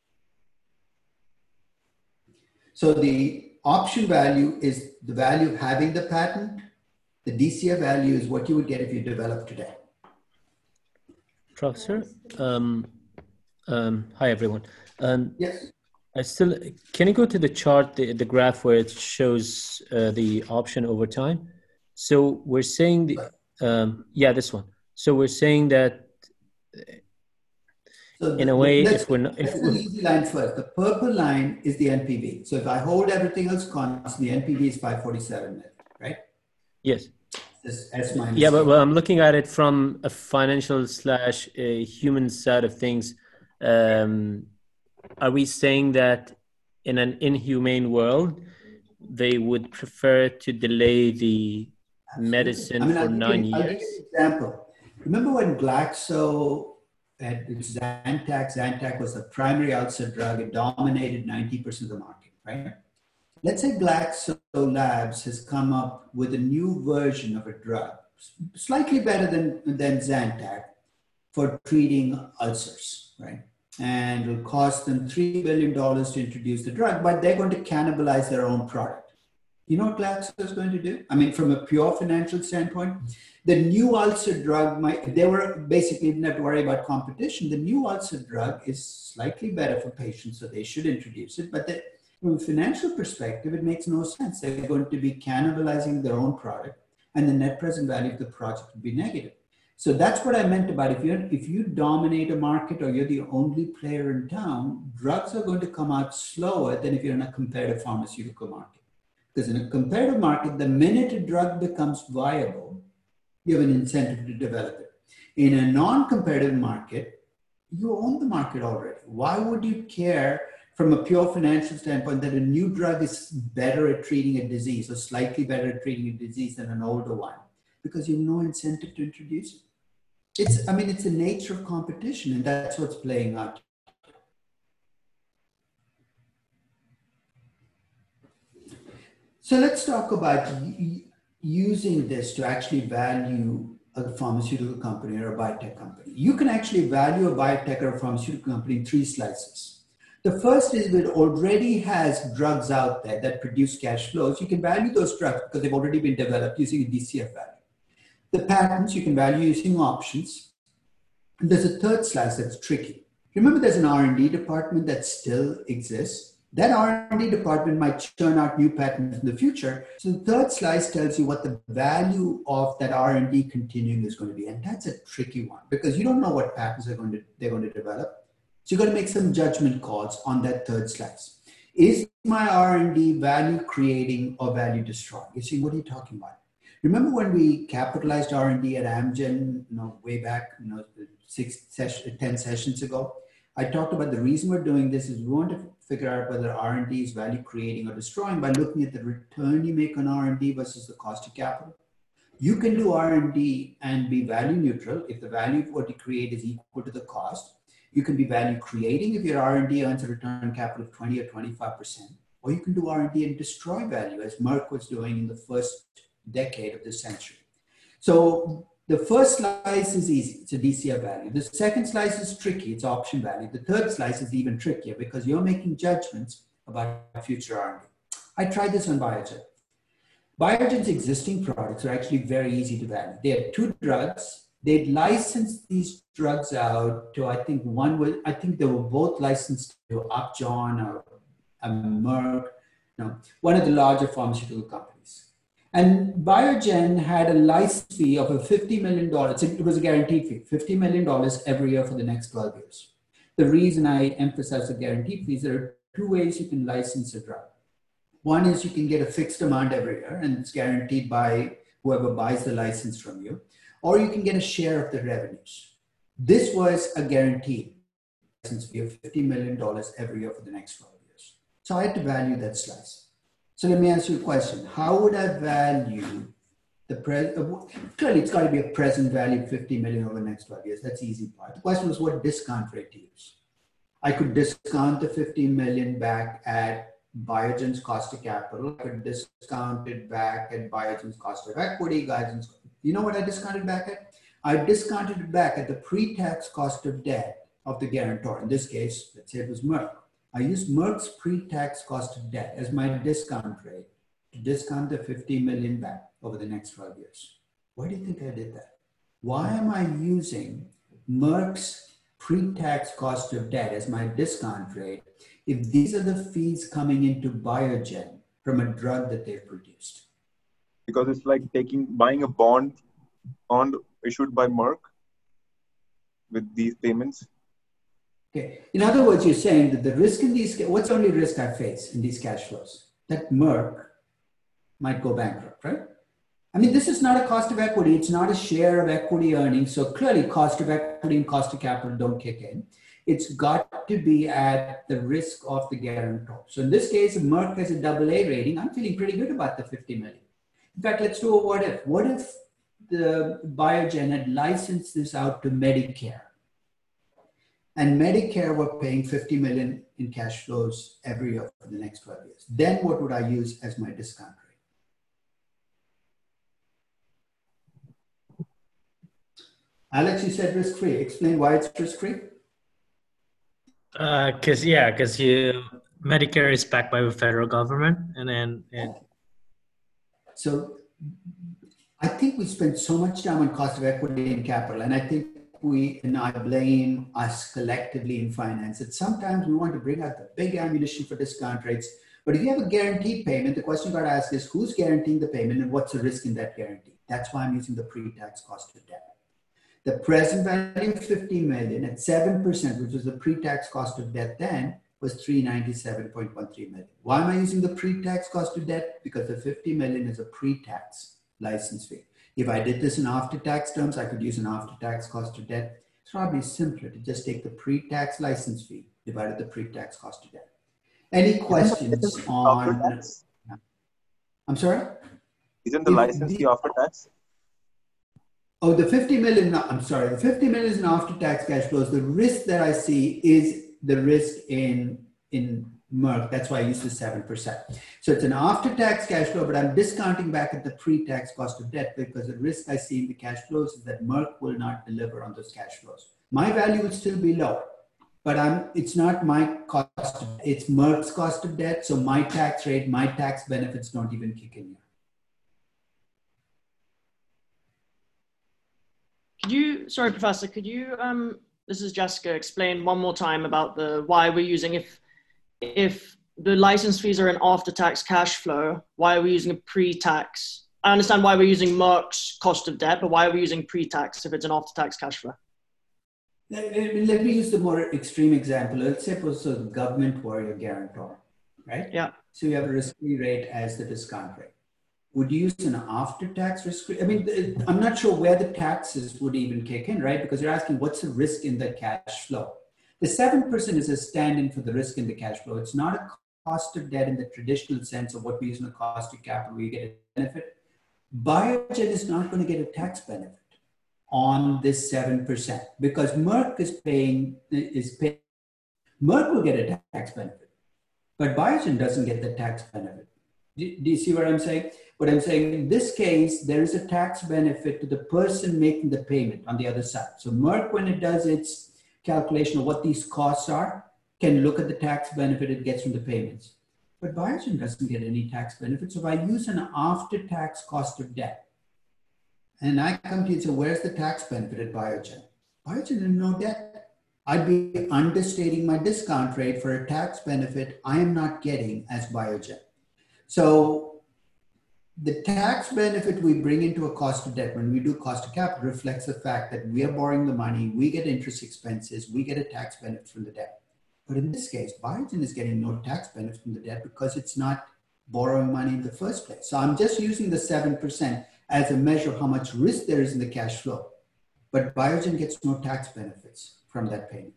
Speaker 1: So the option value is the value of having the patent. The D C F value is what you would get if you develop today.
Speaker 7: Professor, um, um, hi everyone. Um,
Speaker 1: yes.
Speaker 7: I still, can you go to the chart, the, the graph where it shows uh, the option over time? So we're saying, the, um, yeah, this one. So we're saying that
Speaker 1: so
Speaker 7: in
Speaker 1: the,
Speaker 7: a way,
Speaker 1: let's,
Speaker 7: if we're not, if
Speaker 1: let's
Speaker 7: we're,
Speaker 1: the easy line first. The purple line is the N P V. So if I hold everything else constant, the N P V is five forty-seven million, right?
Speaker 7: Yes.
Speaker 1: This S minus
Speaker 7: yeah, but well, I'm looking at it from a financial slash a human side of things. Um, are we saying that in an inhumane world, they would prefer to delay the Absolutely. medicine I mean, for I'll nine you, years? I'll give you
Speaker 1: an example. Remember when Glaxo had Zantac, Zantac was the primary ulcer drug. It dominated ninety percent of the market, right? Let's say Glaxo Labs has come up with a new version of a drug, slightly better than, than Zantac for treating ulcers, right? And it will cost them three billion dollars to introduce the drug, but they're going to cannibalize their own product. You know what Glaxo is going to do? I mean, from a pure financial standpoint, the new ulcer drug, might, they were basically didn't have to worry about competition. The new ulcer drug is slightly better for patients, so they should introduce it, but the, from a financial perspective, it makes no sense. They're going to be cannibalizing their own product, and the net present value of the project would be negative. So that's what I meant about if you if you dominate a market or you're the only player in town, drugs are going to come out slower than if you're in a competitive pharmaceutical market. Because in a competitive market, the minute a drug becomes viable, you have an incentive to develop it. In a non-competitive market, you own the market already. Why would you care from a pure financial standpoint that a new drug is better at treating a disease or slightly better at treating a disease than an older one because you have no incentive to introduce it. It's, I mean, it's the nature of competition, and that's what's playing out. So let's talk about using this to actually value a pharmaceutical company or a biotech company. You can actually value a biotech or a pharmaceutical company in three slices. The first is that it already has drugs out there that produce cash flows. You can value those drugs because they've already been developed using a D C F value. The patents you can value using options. And there's a third slice that's tricky. Remember, there's an R and D department that still exists. That R and D department might churn out new patents in the future. So the third slice tells you what the value of that R and D continuing is going to be. And that's a tricky one because you don't know what patents are going to, they're going to develop. So you've got to make some judgment calls on that third slice. Is my R and D value creating or value destroying? You see, what are you talking about? Remember when we capitalized R and D at Amgen, you know, way back, you know, six, session, ten sessions ago? I talked about the reason we're doing this is we want to figure out whether R and D is value creating or destroying by looking at the return you make on R and D versus the cost of capital. You can do R and D and be value neutral if the value of what you create is equal to the cost. You can be value creating if your R and D earns a return on capital of twenty or twenty-five percent. Or you can do R and D and destroy value as Merck was doing in the first decade of the century. So the first slice is easy, it's a D C F value. The second slice is tricky, it's option value. The third slice is even trickier because you're making judgments about future R and D. I tried this on Biogen. Biogen's existing products are actually very easy to value. They have two drugs. They'd licensed these drugs out to, I think one was, I think they were both licensed to Upjohn or um, Merck, no, one of the larger pharmaceutical companies. And Biogen had a license fee of a fifty million dollars. It was a guaranteed fee, fifty million dollars every year for the next twelve years. The reason I emphasize the guaranteed fees, there are two ways you can license a drug. One is you can get a fixed amount every year and it's guaranteed by whoever buys the license from you, or you can get a share of the revenues. This was a guaranteed license fee of fifty million dollars every year for the next twelve years. So I had to value that slice. So let me ask you a question. How would I value the present? Clearly, it's got to be a present value of fifty million over the next twelve years. That's the easy part. The question was what discount rate to use. I could discount the fifty million back at Biogen's cost of capital. I could discount it back at Biogen's cost of equity. Biogen's, you know what I discounted back at? I discounted it back at the pre-tax cost of debt of the guarantor. In this case, let's say it was Merck. I used Merck's pre-tax cost of debt as my discount rate to discount the fifty million back over the next twelve years. Why do you think I did that? Why am I using Merck's pre-tax cost of debt as my discount rate if these are the fees coming into Biogen from a drug that they've produced?
Speaker 8: Because it's like taking, buying a bond, bond issued by Merck with these payments.
Speaker 1: Okay. In other words, you're saying that the risk in these, what's the only risk I face in these cash flows? That Merck might go bankrupt, right? I mean, this is not a cost of equity. It's not a share of equity earnings. So clearly cost of equity and cost of capital don't kick in. It's got to be at the risk of the guarantor. So in this case, if Merck has a double A rating, I'm feeling pretty good about the fifty million. In fact, let's do a what if. What if the Biogen had licensed this out to Medicare? And Medicare were paying fifty million in cash flows every year for the next twelve years. Then what would I use as my discount rate? Alex, you said risk-free. Explain why it's risk-free.
Speaker 7: Uh, cause yeah, cause you Medicare is backed by the federal government, and then and
Speaker 1: so I think we spend so much time on cost of equity and capital, and I think we, and I blame us collectively in finance, that sometimes we want to bring out the big ammunition for discount rates. But if you have a guaranteed payment, the question you got to ask is who's guaranteeing the payment and what's the risk in that guarantee? That's why I'm using the pre-tax cost of debt. The present value of fifty million at seven percent, which was the pre-tax cost of debt then, was three ninety-seven point one three million. Why am I using the pre-tax cost of debt? Because the fifty million is a pre-tax license fee. If I did this in after-tax terms, I could use an after-tax cost of debt. It's probably simpler to just take the pre-tax license fee divided the pre-tax cost of debt. Any questions on, I'm sorry?
Speaker 8: Isn't the
Speaker 1: If
Speaker 8: license
Speaker 1: the-
Speaker 8: fee after tax?
Speaker 1: Oh, the fifty million, no, I'm sorry, the fifty million is an after-tax cash flows. The risk that I see is the risk in, in Merck. That's why I use the seven percent. So it's an after-tax cash flow, but I'm discounting back at the pre-tax cost of debt because the risk I see in the cash flows is that Merck will not deliver on those cash flows. My value will still be low, but I'm, it's not my cost, it's Merck's cost of debt. So my tax rate, my tax benefits don't even kick in here.
Speaker 9: Could you, sorry, Professor, could you, um, this is Jessica, explain one more time about the why we're using, if, if the license fees are an after-tax cash flow, why are we using a pre-tax? I understand why we're using Merck's cost of debt, but why are we using pre-tax if it's an after-tax cash flow?
Speaker 1: Let me use the more extreme example. Let's say it was a government were your guarantor, right?
Speaker 9: Yeah.
Speaker 1: So you have a risk-free rate as the discount rate. Would you use an after-tax risk? I mean, I'm not sure where the taxes would even kick in, right? Because you're asking what's the risk in the cash flow. The seven percent is a stand-in for the risk in the cash flow. It's not a cost of debt in the traditional sense of what we use in the cost of capital, where you get a benefit. Biogen is not going to get a tax benefit on this seven percent because Merck is paying, is paying, Merck will get a tax benefit, but Biogen doesn't get the tax benefit. Do, do you see what I'm saying? What I'm saying, in this case, there is a tax benefit to the person making the payment on the other side. So Merck, when it does its calculation of what these costs are, can look at the tax benefit it gets from the payments. But Biogen doesn't get any tax benefit. So if I use an after-tax cost of debt, and I come to you and say, where's the tax benefit at Biogen? Biogen has no debt. I'd be understating my discount rate for a tax benefit I am not getting as Biogen. So the tax benefit we bring into a cost of debt when we do cost of capital reflects the fact that we are borrowing the money, we get interest expenses, we get a tax benefit from the debt. But in this case, Biogen is getting no tax benefit from the debt because it's not borrowing money in the first place. So I'm just using the seven percent as a measure of how much risk there is in the cash flow. But Biogen gets no tax benefits from that payment.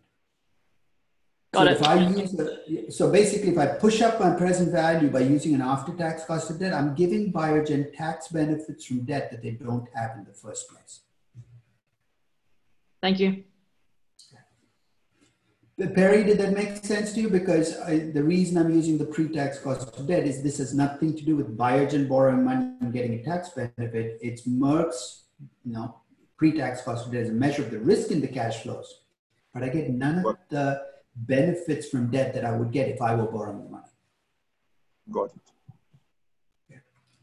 Speaker 9: Got
Speaker 1: so
Speaker 9: it.
Speaker 1: If I use a, so basically, if I push up my present value by using an after-tax cost of debt, I'm giving Biogen tax benefits from debt that they don't have in the first place.
Speaker 9: Thank you.
Speaker 1: Perry, did that make sense to you? Because I, the reason I'm using the pre-tax cost of debt is this has nothing to do with Biogen borrowing money and getting a tax benefit. It's Merck's, you know, pre-tax cost of debt is a measure of the risk in the cash flows. But I get none of the benefits from debt that I would get if I were borrowing the money.
Speaker 8: Got it.
Speaker 1: Okay.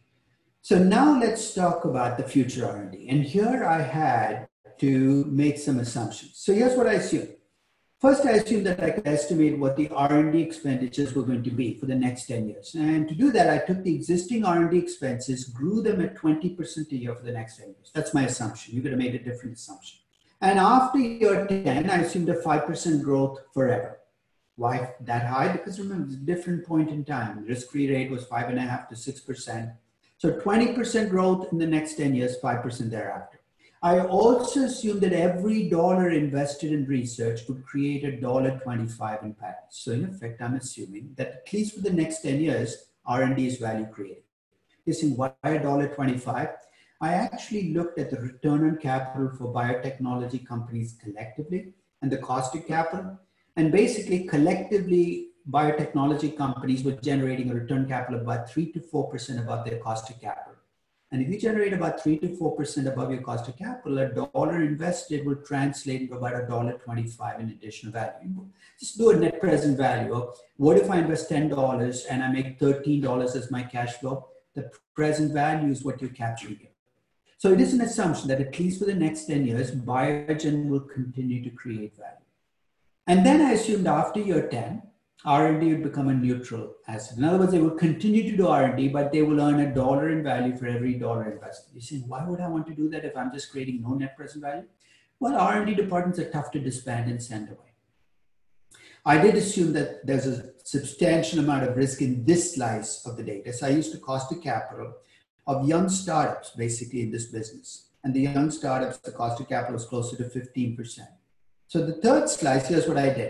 Speaker 1: So now let's talk about the future R and D. And here I had to make some assumptions. So here's what I assumed. First, I assumed that I could estimate what the R and D expenditures were going to be for the next ten years. And to do that, I took the existing R and D expenses, grew them at twenty percent a year for the next ten years. That's my assumption. You could have made a different assumption. And after year ten, I assumed a five percent growth forever. Why that high? Because remember, it's a different point in time. The risk-free rate was five and a half to six percent. So twenty percent growth in the next ten years, five percent thereafter. I also assumed that every dollar invested in research would create a dollar twenty-five in patents. So in effect, I'm assuming that at least for the next ten years, R and D is value creating. You're saying why a dollar twenty-five? I actually looked at the return on capital for biotechnology companies collectively and the cost of capital. And basically, collectively, biotechnology companies were generating a return capital of about three to four percent above their cost of capital. And if you generate about three to four percent above your cost of capital, a dollar invested will translate into about a dollar twenty-five in additional value. Just do a net present value. What if I invest ten dollars and I make thirteen dollars as my cash flow? The present value is what you're capturing here. So it is an assumption that at least for the next ten years, Biogen will continue to create value. And then I assumed after year ten, R and D would become a neutral asset. In other words, they will continue to do R and D, but they will earn a dollar in value for every dollar invested. You're saying, why would I want to do that if I'm just creating no net present value? Well, R and D departments are tough to disband and send away. I did assume that there's a substantial amount of risk in this slice of the data. So I used the cost of capital of young startups, basically in this business. And the young startups, the cost of capital is closer to fifteen percent. So the third slice, here's what I did.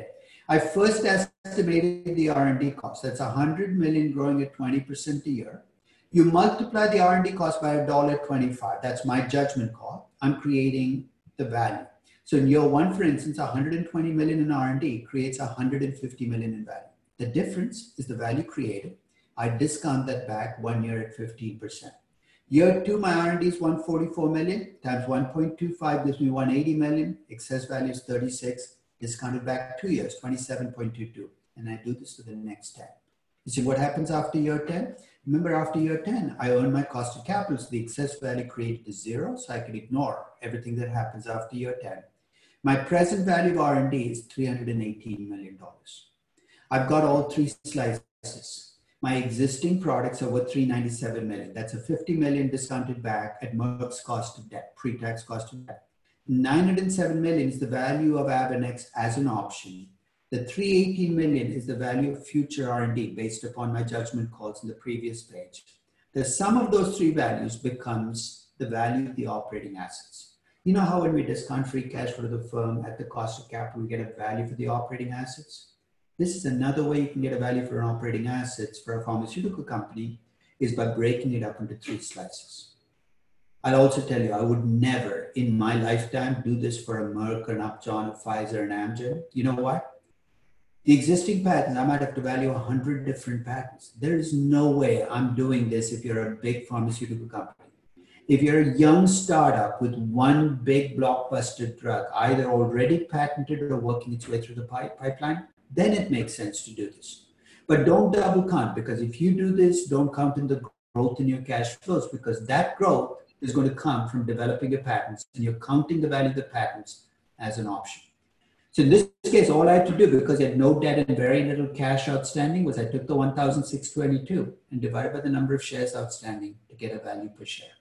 Speaker 1: I first estimated the R and D cost. That's one hundred million growing at twenty percent a year. You multiply the R and D cost by one dollar twenty-five. That's my judgment call. I'm creating the value. So in year one, for instance, one hundred twenty million in R and D creates one hundred fifty million in value. The difference is the value created. I discount that back one year at fifteen percent. Year two, my R and D is one hundred forty-four million times one point two five gives me one hundred eighty million. Excess value is thirty-six. Discounted back two years, twenty-seven point two two. And I do this to the next ten. You see what happens after year ten? Remember, after year ten, I earn my cost of capital. So the excess value created is zero. So I can ignore everything that happens after year ten. My present value of R and D is three hundred eighteen million dollars. I've got all three slices. My existing products are worth three hundred ninety-seven million dollars. That's a fifty million dollars discounted back at Merck's cost of debt, pre-tax cost of debt. nine hundred seven million dollars is the value of Abonex as an option. The three hundred eighteen million dollars is the value of future R and D based upon my judgment calls in the previous page. The sum of those three values becomes the value of the operating assets. You know how when we discount free cash flow to the firm at the cost of capital, we get a value for the operating assets? This is another way you can get a value for an operating assets for a pharmaceutical company is by breaking it up into three slices. I'll also tell you, I would never in my lifetime do this for a Merck or an Upjohn, a Pfizer and Amgen. You know what? The existing patents, I might have to value one hundred different patents. There is no way I'm doing this if you're a big pharmaceutical company. If you're a young startup with one big blockbuster drug, either already patented or working its way through the pipeline, then it makes sense to do this. But don't double count, because if you do this, don't count in the growth in your cash flows, because that growth is going to come from developing your patents, and you're counting the value of the patents as an option. So in this case, all I had to do, because I had no debt and very little cash outstanding, was I took the one thousand six hundred twenty-two and divided by the number of shares outstanding to get a value per share.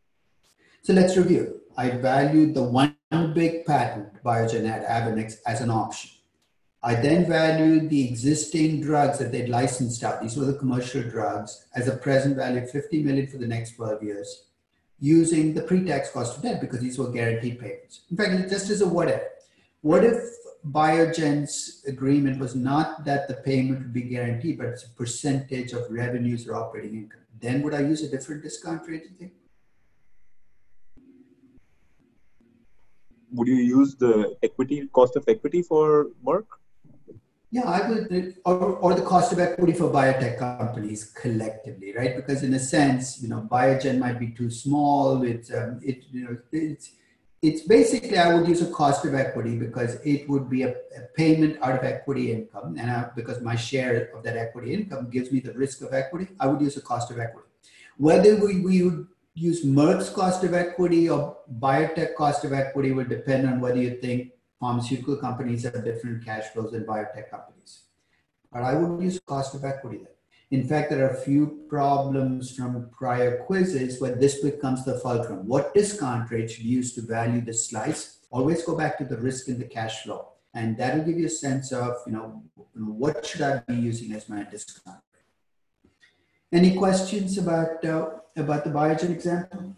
Speaker 1: So let's review. I valued the one big patent Biogen had, Abonex, as an option. I then valued the existing drugs that they'd licensed out. These were the commercial drugs as a present value of fifty million dollars for the next twelve years, using the pre-tax cost of debt, because these were guaranteed payments. In fact, just as a what if, what if Biogen's agreement was not that the payment would be guaranteed, but it's a percentage of revenues or operating income? Then would I use a different discount rate, you think?
Speaker 8: Would you use the equity, cost of equity for Merck?
Speaker 1: Yeah, I would, or, or the cost of equity for biotech companies collectively, right? Because in a sense, you know, Biogen might be too small. It's, um, it, you know, it's, it's basically, I would use a cost of equity because it would be a, a payment out of equity income. And I, because my share of that equity income gives me the risk of equity, I would use a cost of equity. Whether we, we would use Merck's cost of equity or biotech cost of equity will depend on whether you think pharmaceutical companies have different cash flows than biotech companies. But I would use cost of equity there. In fact, there are a few problems from prior quizzes where this becomes the fulcrum. What discount rate should you use to value the slice? Always go back to the risk in the cash flow. And that will give you a sense of, you know, what should I be using as my discount rate? Any questions about, uh, about the Biogen example?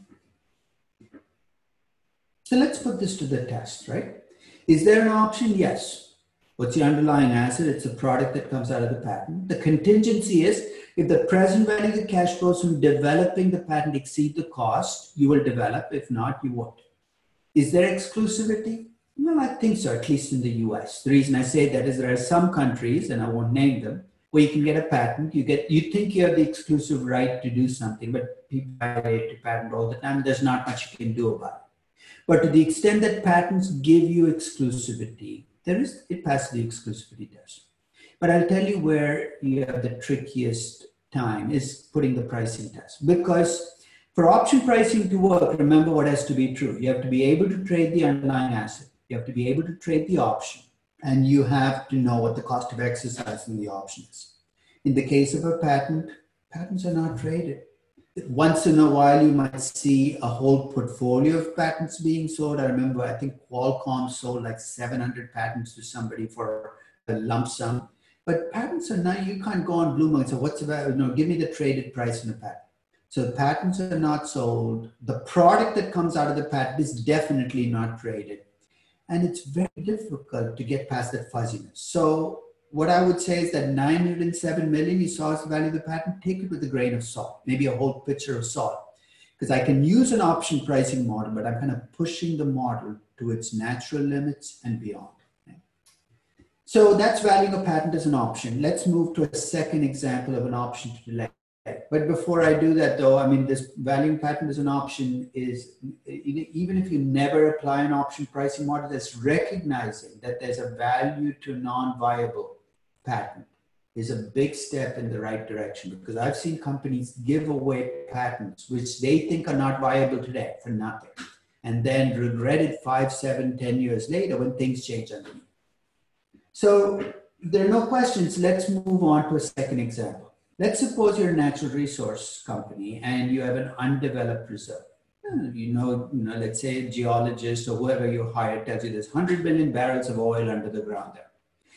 Speaker 1: So let's put this to the test, right? Is there an option? Yes. What's the underlying asset? It's a product that comes out of the patent. The contingency is if the present value of the cash flows from developing the patent exceed the cost, you will develop. If not, you won't. Is there exclusivity? Well, I think so, at least in the U S. The reason I say that is there are some countries, and I won't name them, where you can get a patent. You get, you think you have the exclusive right to do something, but people violate the patent all the time. There's not much you can do about it. But to the extent that patents give you exclusivity, there is, it passes the exclusivity test. But I'll tell you where you have the trickiest time is putting the pricing test. Because for option pricing to work, remember what has to be true. You have to be able to trade the underlying asset. You have to be able to trade the option. And you have to know what the cost of exercising the option is. In the case of a patent, patents are not traded. Once in a while, you might see a whole portfolio of patents being sold. I remember, I think Qualcomm sold like seven hundred patents to somebody for a lump sum. But patents are not, you can't go on Bloomberg and say, what's the value? No, give me the traded price in a patent. So patents are not sold. The product that comes out of the patent is definitely not traded. And it's very difficult to get past that fuzziness. So what I would say is that nine hundred seven million you saw as the value of the patent, take it with a grain of salt, maybe a whole pitcher of salt. Because I can use an option pricing model, but I'm kind of pushing the model to its natural limits and beyond. So that's valuing a patent as an option. Let's move to a second example of an option to delay. But before I do that though, I mean, this valuing patent as an option is, even if you never apply an option pricing model, that's recognizing that there's a value to non-viable patent is a big step in the right direction, because I've seen companies give away patents which they think are not viable today for nothing, and then regret it five, seven, ten years later when things change underneath. So there are no questions. Let's move on to a second example. Let's suppose you're a natural resource company and you have an undeveloped reserve. You know, you know, let's say a geologist or whoever you hire tells you there's one hundred million barrels of oil under the ground there.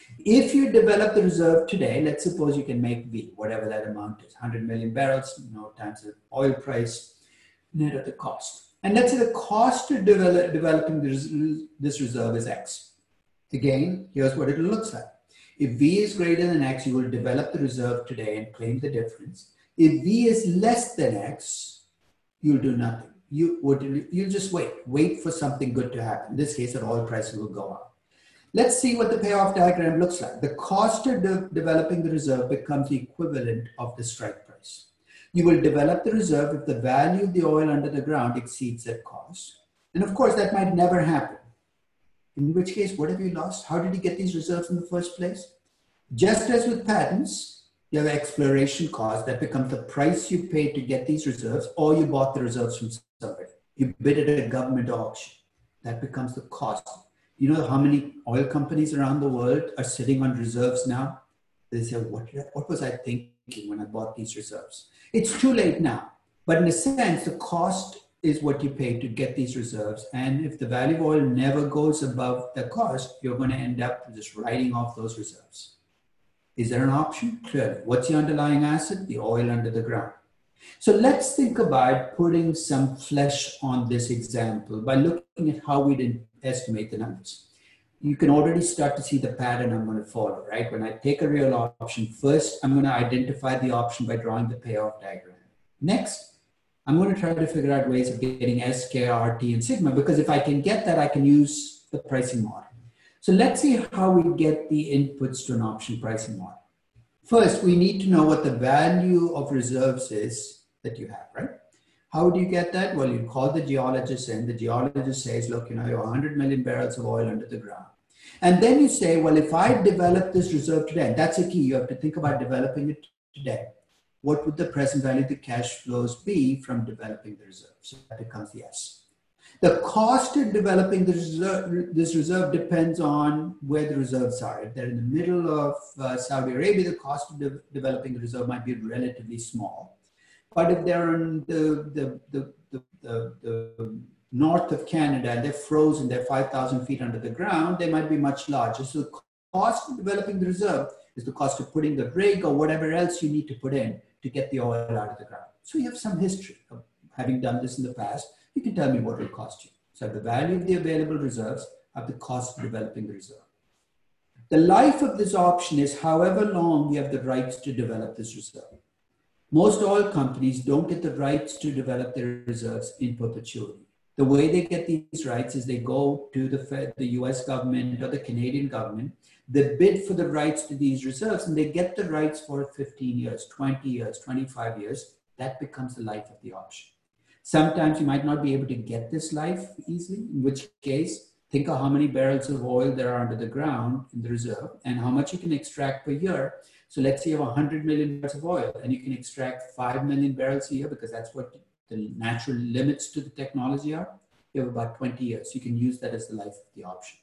Speaker 1: If you develop the reserve today, let's suppose you can make V, whatever that amount is, one hundred million barrels, you know, times the oil price, net of the cost. And let's say the cost of develop, developing this, this reserve is X. Again, here's what it looks like. If V is greater than X, you will develop the reserve today and claim the difference. If V is less than X, you'll do nothing. You would, you'll just wait, wait for something good to happen. In this case, that oil prices will go up. Let's see what the payoff diagram looks like. The cost of de developing the reserve becomes the equivalent of the strike price. You will develop the reserve if the value of the oil under the ground exceeds that cost. And of course, that might never happen. In which case, what have you lost? How did you get these reserves in the first place? Just as with patents, you have exploration cost that becomes the price you paid to get these reserves, or you bought the reserves from somebody. You bid at a government auction. That becomes the cost. You know how many oil companies around the world are sitting on reserves now? They say, what, what was I thinking when I bought these reserves? It's too late now. But in a sense, the cost is what you pay to get these reserves. And if the value of oil never goes above the cost, you're going to end up just writing off those reserves. Is there an option? Clearly. What's the underlying asset? The oil under the ground. So let's think about putting some flesh on this example by looking at how we did estimate the numbers. You can already start to see the pattern I'm going to follow, right? When I take a real option, first, I'm going to identify the option by drawing the payoff diagram. Next, I'm going to try to figure out ways of getting S, K, R, T, and sigma, because if I can get that, I can use the pricing model. So let's see how we get the inputs to an option pricing model. First, we need to know what the value of reserves is that you have, right? How do you get that? Well, you call the geologist in. The geologist says, look, you know, you have one hundred million barrels of oil under the ground. And then you say, well, if I develop this reserve today, and that's a key, you have to think about developing it today. What would the present value of the cash flows be from developing the reserve? So that becomes the S. The cost of developing the reserve, this reserve depends on where the reserves are. If they're in the middle of uh, Saudi Arabia, the cost of de developing the reserve might be relatively small. But if they're in the, the, the, the, the, the north of Canada and they're frozen, they're five thousand feet under the ground, they might be much larger. So the cost of developing the reserve is the cost of putting the rig or whatever else you need to put in to get the oil out of the ground. So you have some history of having done this in the past. You can tell me what it will cost you. So the value of the available reserves of the cost of developing the reserve. The life of this option is however long we have the rights to develop this reserve. Most oil companies don't get the rights to develop their reserves in perpetuity. The way they get these rights is they go to the Fed, the U S government or the Canadian government. They bid for the rights to these reserves and they get the rights for fifteen years, twenty years, twenty-five years. That becomes the life of the option. Sometimes you might not be able to get this life easily, in which case, think of how many barrels of oil there are under the ground in the reserve and how much you can extract per year. So let's say you have one hundred million barrels of oil and you can extract five million barrels a year because that's what the natural limits to the technology are. You have about twenty years. You can use that as the life of the option.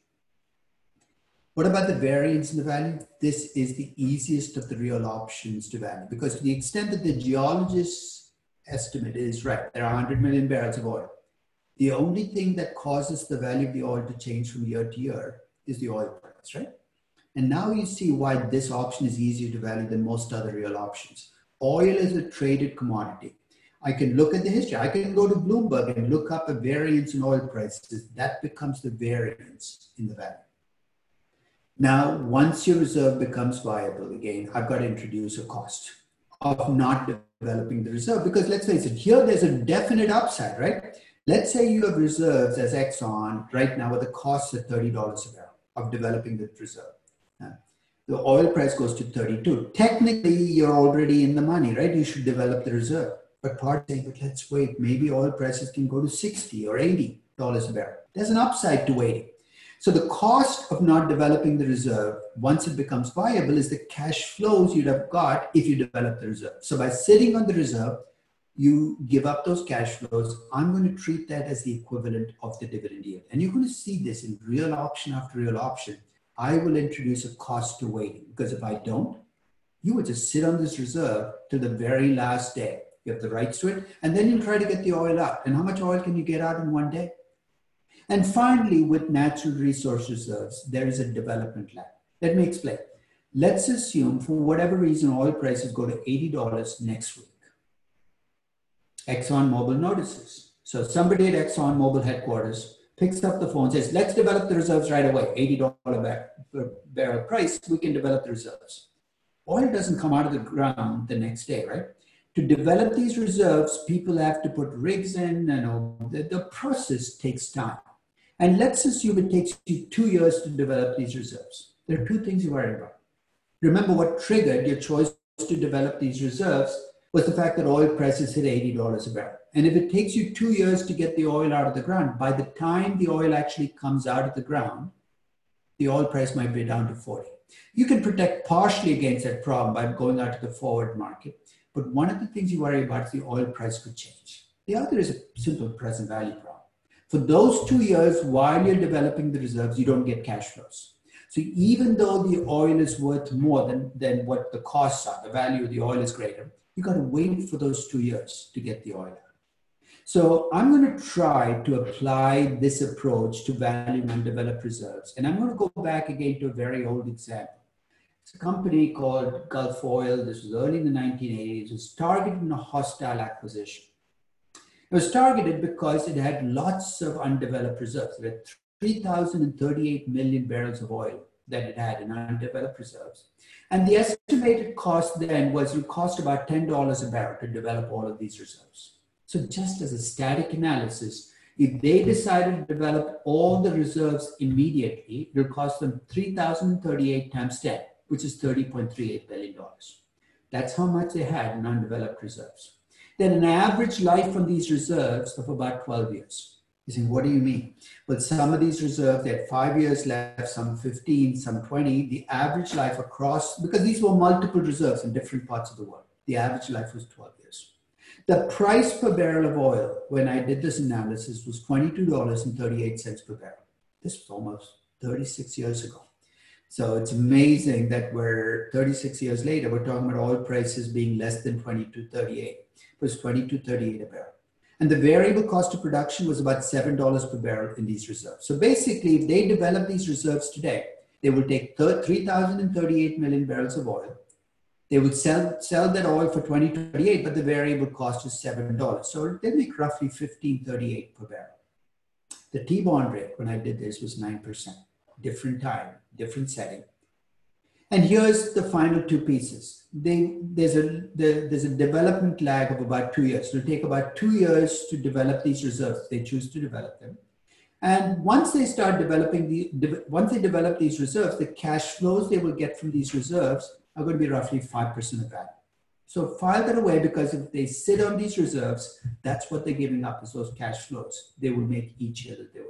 Speaker 1: What about the variance in the value? This is the easiest of the real options to value because to the extent that the geologist's estimate is right, there are one hundred million barrels of oil. The only thing that causes the value of the oil to change from year to year is the oil price, right? And now you see why this option is easier to value than most other real options. Oil is a traded commodity. I can look at the history. I can go to Bloomberg and look up a variance in oil prices. That becomes the variance in the value. Now, once your reserve becomes viable, again, I've got to introduce a cost of not developing the reserve. Because let's face it, here there's a definite upside, right? Let's say you have reserves as Exxon right now with a cost of thirty dollars a barrel of developing the reserve. Uh, the oil price goes to thirty-two. Technically, you're already in the money, right? You should develop the reserve. But part saying, but let's wait, maybe oil prices can go to sixty or eighty dollars a barrel. There's an upside to waiting. So the cost of not developing the reserve, once it becomes viable, is the cash flows you'd have got if you develop the reserve. So by sitting on the reserve, you give up those cash flows. I'm going to treat that as the equivalent of the dividend yield. And you're going to see this in real option after real option. I will introduce a cost to waiting, because if I don't, you would just sit on this reserve to the very last day. You have the rights to it, and then you try to get the oil out. And how much oil can you get out in one day? And finally, with natural resource reserves, there is a development lag. Let me explain. Let's assume for whatever reason, oil prices go to eighty dollars next week. ExxonMobil notices. So somebody at ExxonMobil headquarters picks up the phone and says, let's develop the reserves right away. eighty dollars per barrel price, we can develop the reserves. Oil doesn't come out of the ground the next day, right? To develop these reserves, people have to put rigs in, and all. The, the process takes time. And let's assume it takes you two years to develop these reserves. There are two things you worry about. Remember, what triggered your choice to develop these reserves was the fact that oil prices hit eighty dollars a barrel. And if it takes you two years to get the oil out of the ground, by the time the oil actually comes out of the ground, the oil price might be down to forty. You can protect partially against that problem by going out to the forward market. But one of the things you worry about is the oil price could change. The other is a simple present value problem. For those two years, while you're developing the reserves, you don't get cash flows. So even though the oil is worth more than, than what the costs are, the value of the oil is greater, you got to wait for those two years to get the oil out. So I'm going to try to apply this approach to valuing undeveloped reserves. And I'm going to go back again to a very old example. It's a company called Gulf Oil. This was early in the nineteen eighties. It was targeted in a hostile acquisition. It was targeted because it had lots of undeveloped reserves. It had three thousand thirty-eight million barrels of oil that it had in undeveloped reserves. And the estimated cost then was it would cost about ten dollars a barrel to develop all of these reserves. So just as a static analysis, if they decided to develop all the reserves immediately, it would cost them three thousand thirty-eight times ten, which is thirty point three eight billion dollars. That's how much they had in undeveloped reserves. Then an average life on these reserves of about twelve years. You're saying, what do you mean? But some of these reserves, they had five years left, some fifteen, some twenty. The average life across, because these were multiple reserves in different parts of the world, the average life was twelve years. The price per barrel of oil, when I did this analysis, was twenty-two dollars and thirty-eight cents per barrel. This was almost thirty-six years ago. So it's amazing that we're thirty-six years later, we're talking about oil prices being less than twenty-two thirty-eight. It was twenty-two thirty-eight a barrel. And the variable cost of production was about seven dollars per barrel in these reserves. So basically, if they develop these reserves today, they will take three thousand thirty-eight million barrels of oil. They would sell, sell that oil for twenty-two thirty-eight, but the variable cost is seven dollars. So they make roughly fifteen thirty-eight per barrel. The T-bond rate, when I did this, was nine percent. Different time, different setting. And here's the final two pieces. They, there's, a, the, there's a development lag of about two years. It'll take about two years to develop these reserves. They choose to develop them. And once they start developing, the, de, once they develop these reserves, the cash flows they will get from these reserves are going to be roughly five percent of value. So file that away, because if they sit on these reserves, that's what they're giving up is those cash flows they will make each year that they wait.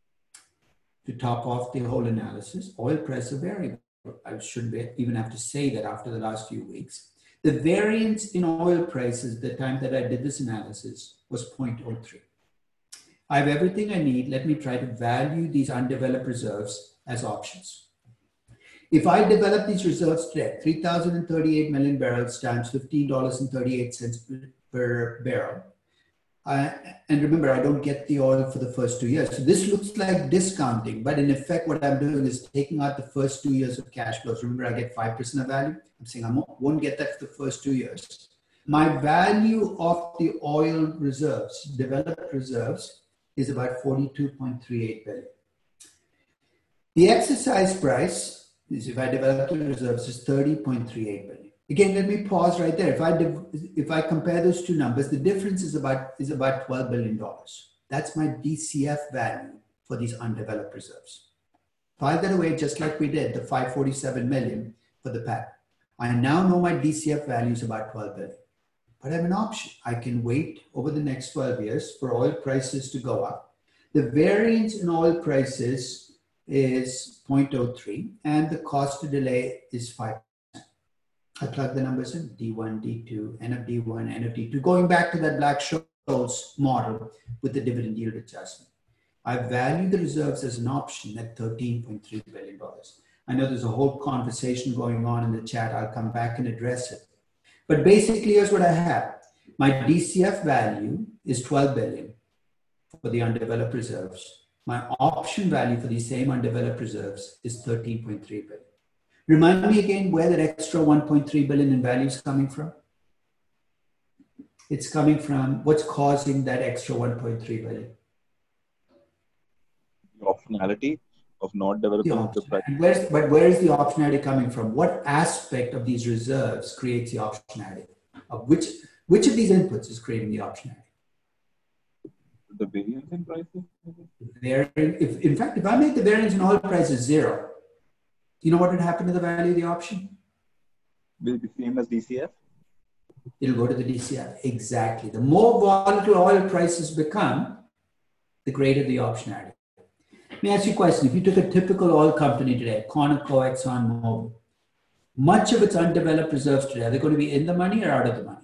Speaker 1: To top off the whole analysis, oil price is variable. I shouldn't even have to say that after the last few weeks. The variance in oil prices the time that I did this analysis was zero point zero three. I have everything I need. Let me try to value these undeveloped reserves as options. If I develop these reserves today, three thousand thirty-eight million barrels times fifteen dollars and thirty-eight cents per, per barrel. Uh, and remember, I don't get the oil for the first two years. So this looks like discounting, but in effect, what I'm doing is taking out the first two years of cash flows. Remember, I get five percent of value. I'm saying I won't get that for the first two years. My value of the oil reserves, developed reserves, is about forty-two point three eight billion. The exercise price is if I develop the reserves, is thirty point three eight billion. Again, let me pause right there. If I if I compare those two numbers, the difference is about is about twelve billion dollars. That's my D C F value for these undeveloped reserves. File that away just like we did the five hundred forty-seven million for the patent. I now know my D C F value is about twelve billion. But I have an option. I can wait over the next twelve years for oil prices to go up. The variance in oil prices is zero point zero three and the cost to delay is five percent. I plug the numbers in, D one, D two, N of D one, N of D two, going back to that Black-Scholes model with the dividend yield adjustment. I value the reserves as an option at thirteen point three billion dollars. I know there's a whole conversation going on in the chat. I'll come back and address it. But basically, here's what I have. My D C F value is twelve billion dollars for the undeveloped reserves. My option value for these same undeveloped reserves is thirteen point three billion dollars. Remind me again where that extra one point three billion dollars in value is coming from. It's coming from what's causing that extra one point three billion dollars.
Speaker 8: The optionality of not developing
Speaker 1: the
Speaker 8: the price.
Speaker 1: Where's, but where is the optionality coming from? What aspect of these reserves creates the optionality? Of which, which of these inputs is creating the optionality?
Speaker 8: The variance in prices?
Speaker 1: If, in fact, if I make the variance in oil prices zero, you know what would happen to the value of the option?
Speaker 8: Will it be same as D C F?
Speaker 1: It'll go to the D C F. Exactly. The more volatile oil prices become, the greater the optionality. Let me ask you a question. If you took a typical oil company today, Conoco, Exxon Mobil, much of its undeveloped reserves today, are they going to be in the money or out of the money?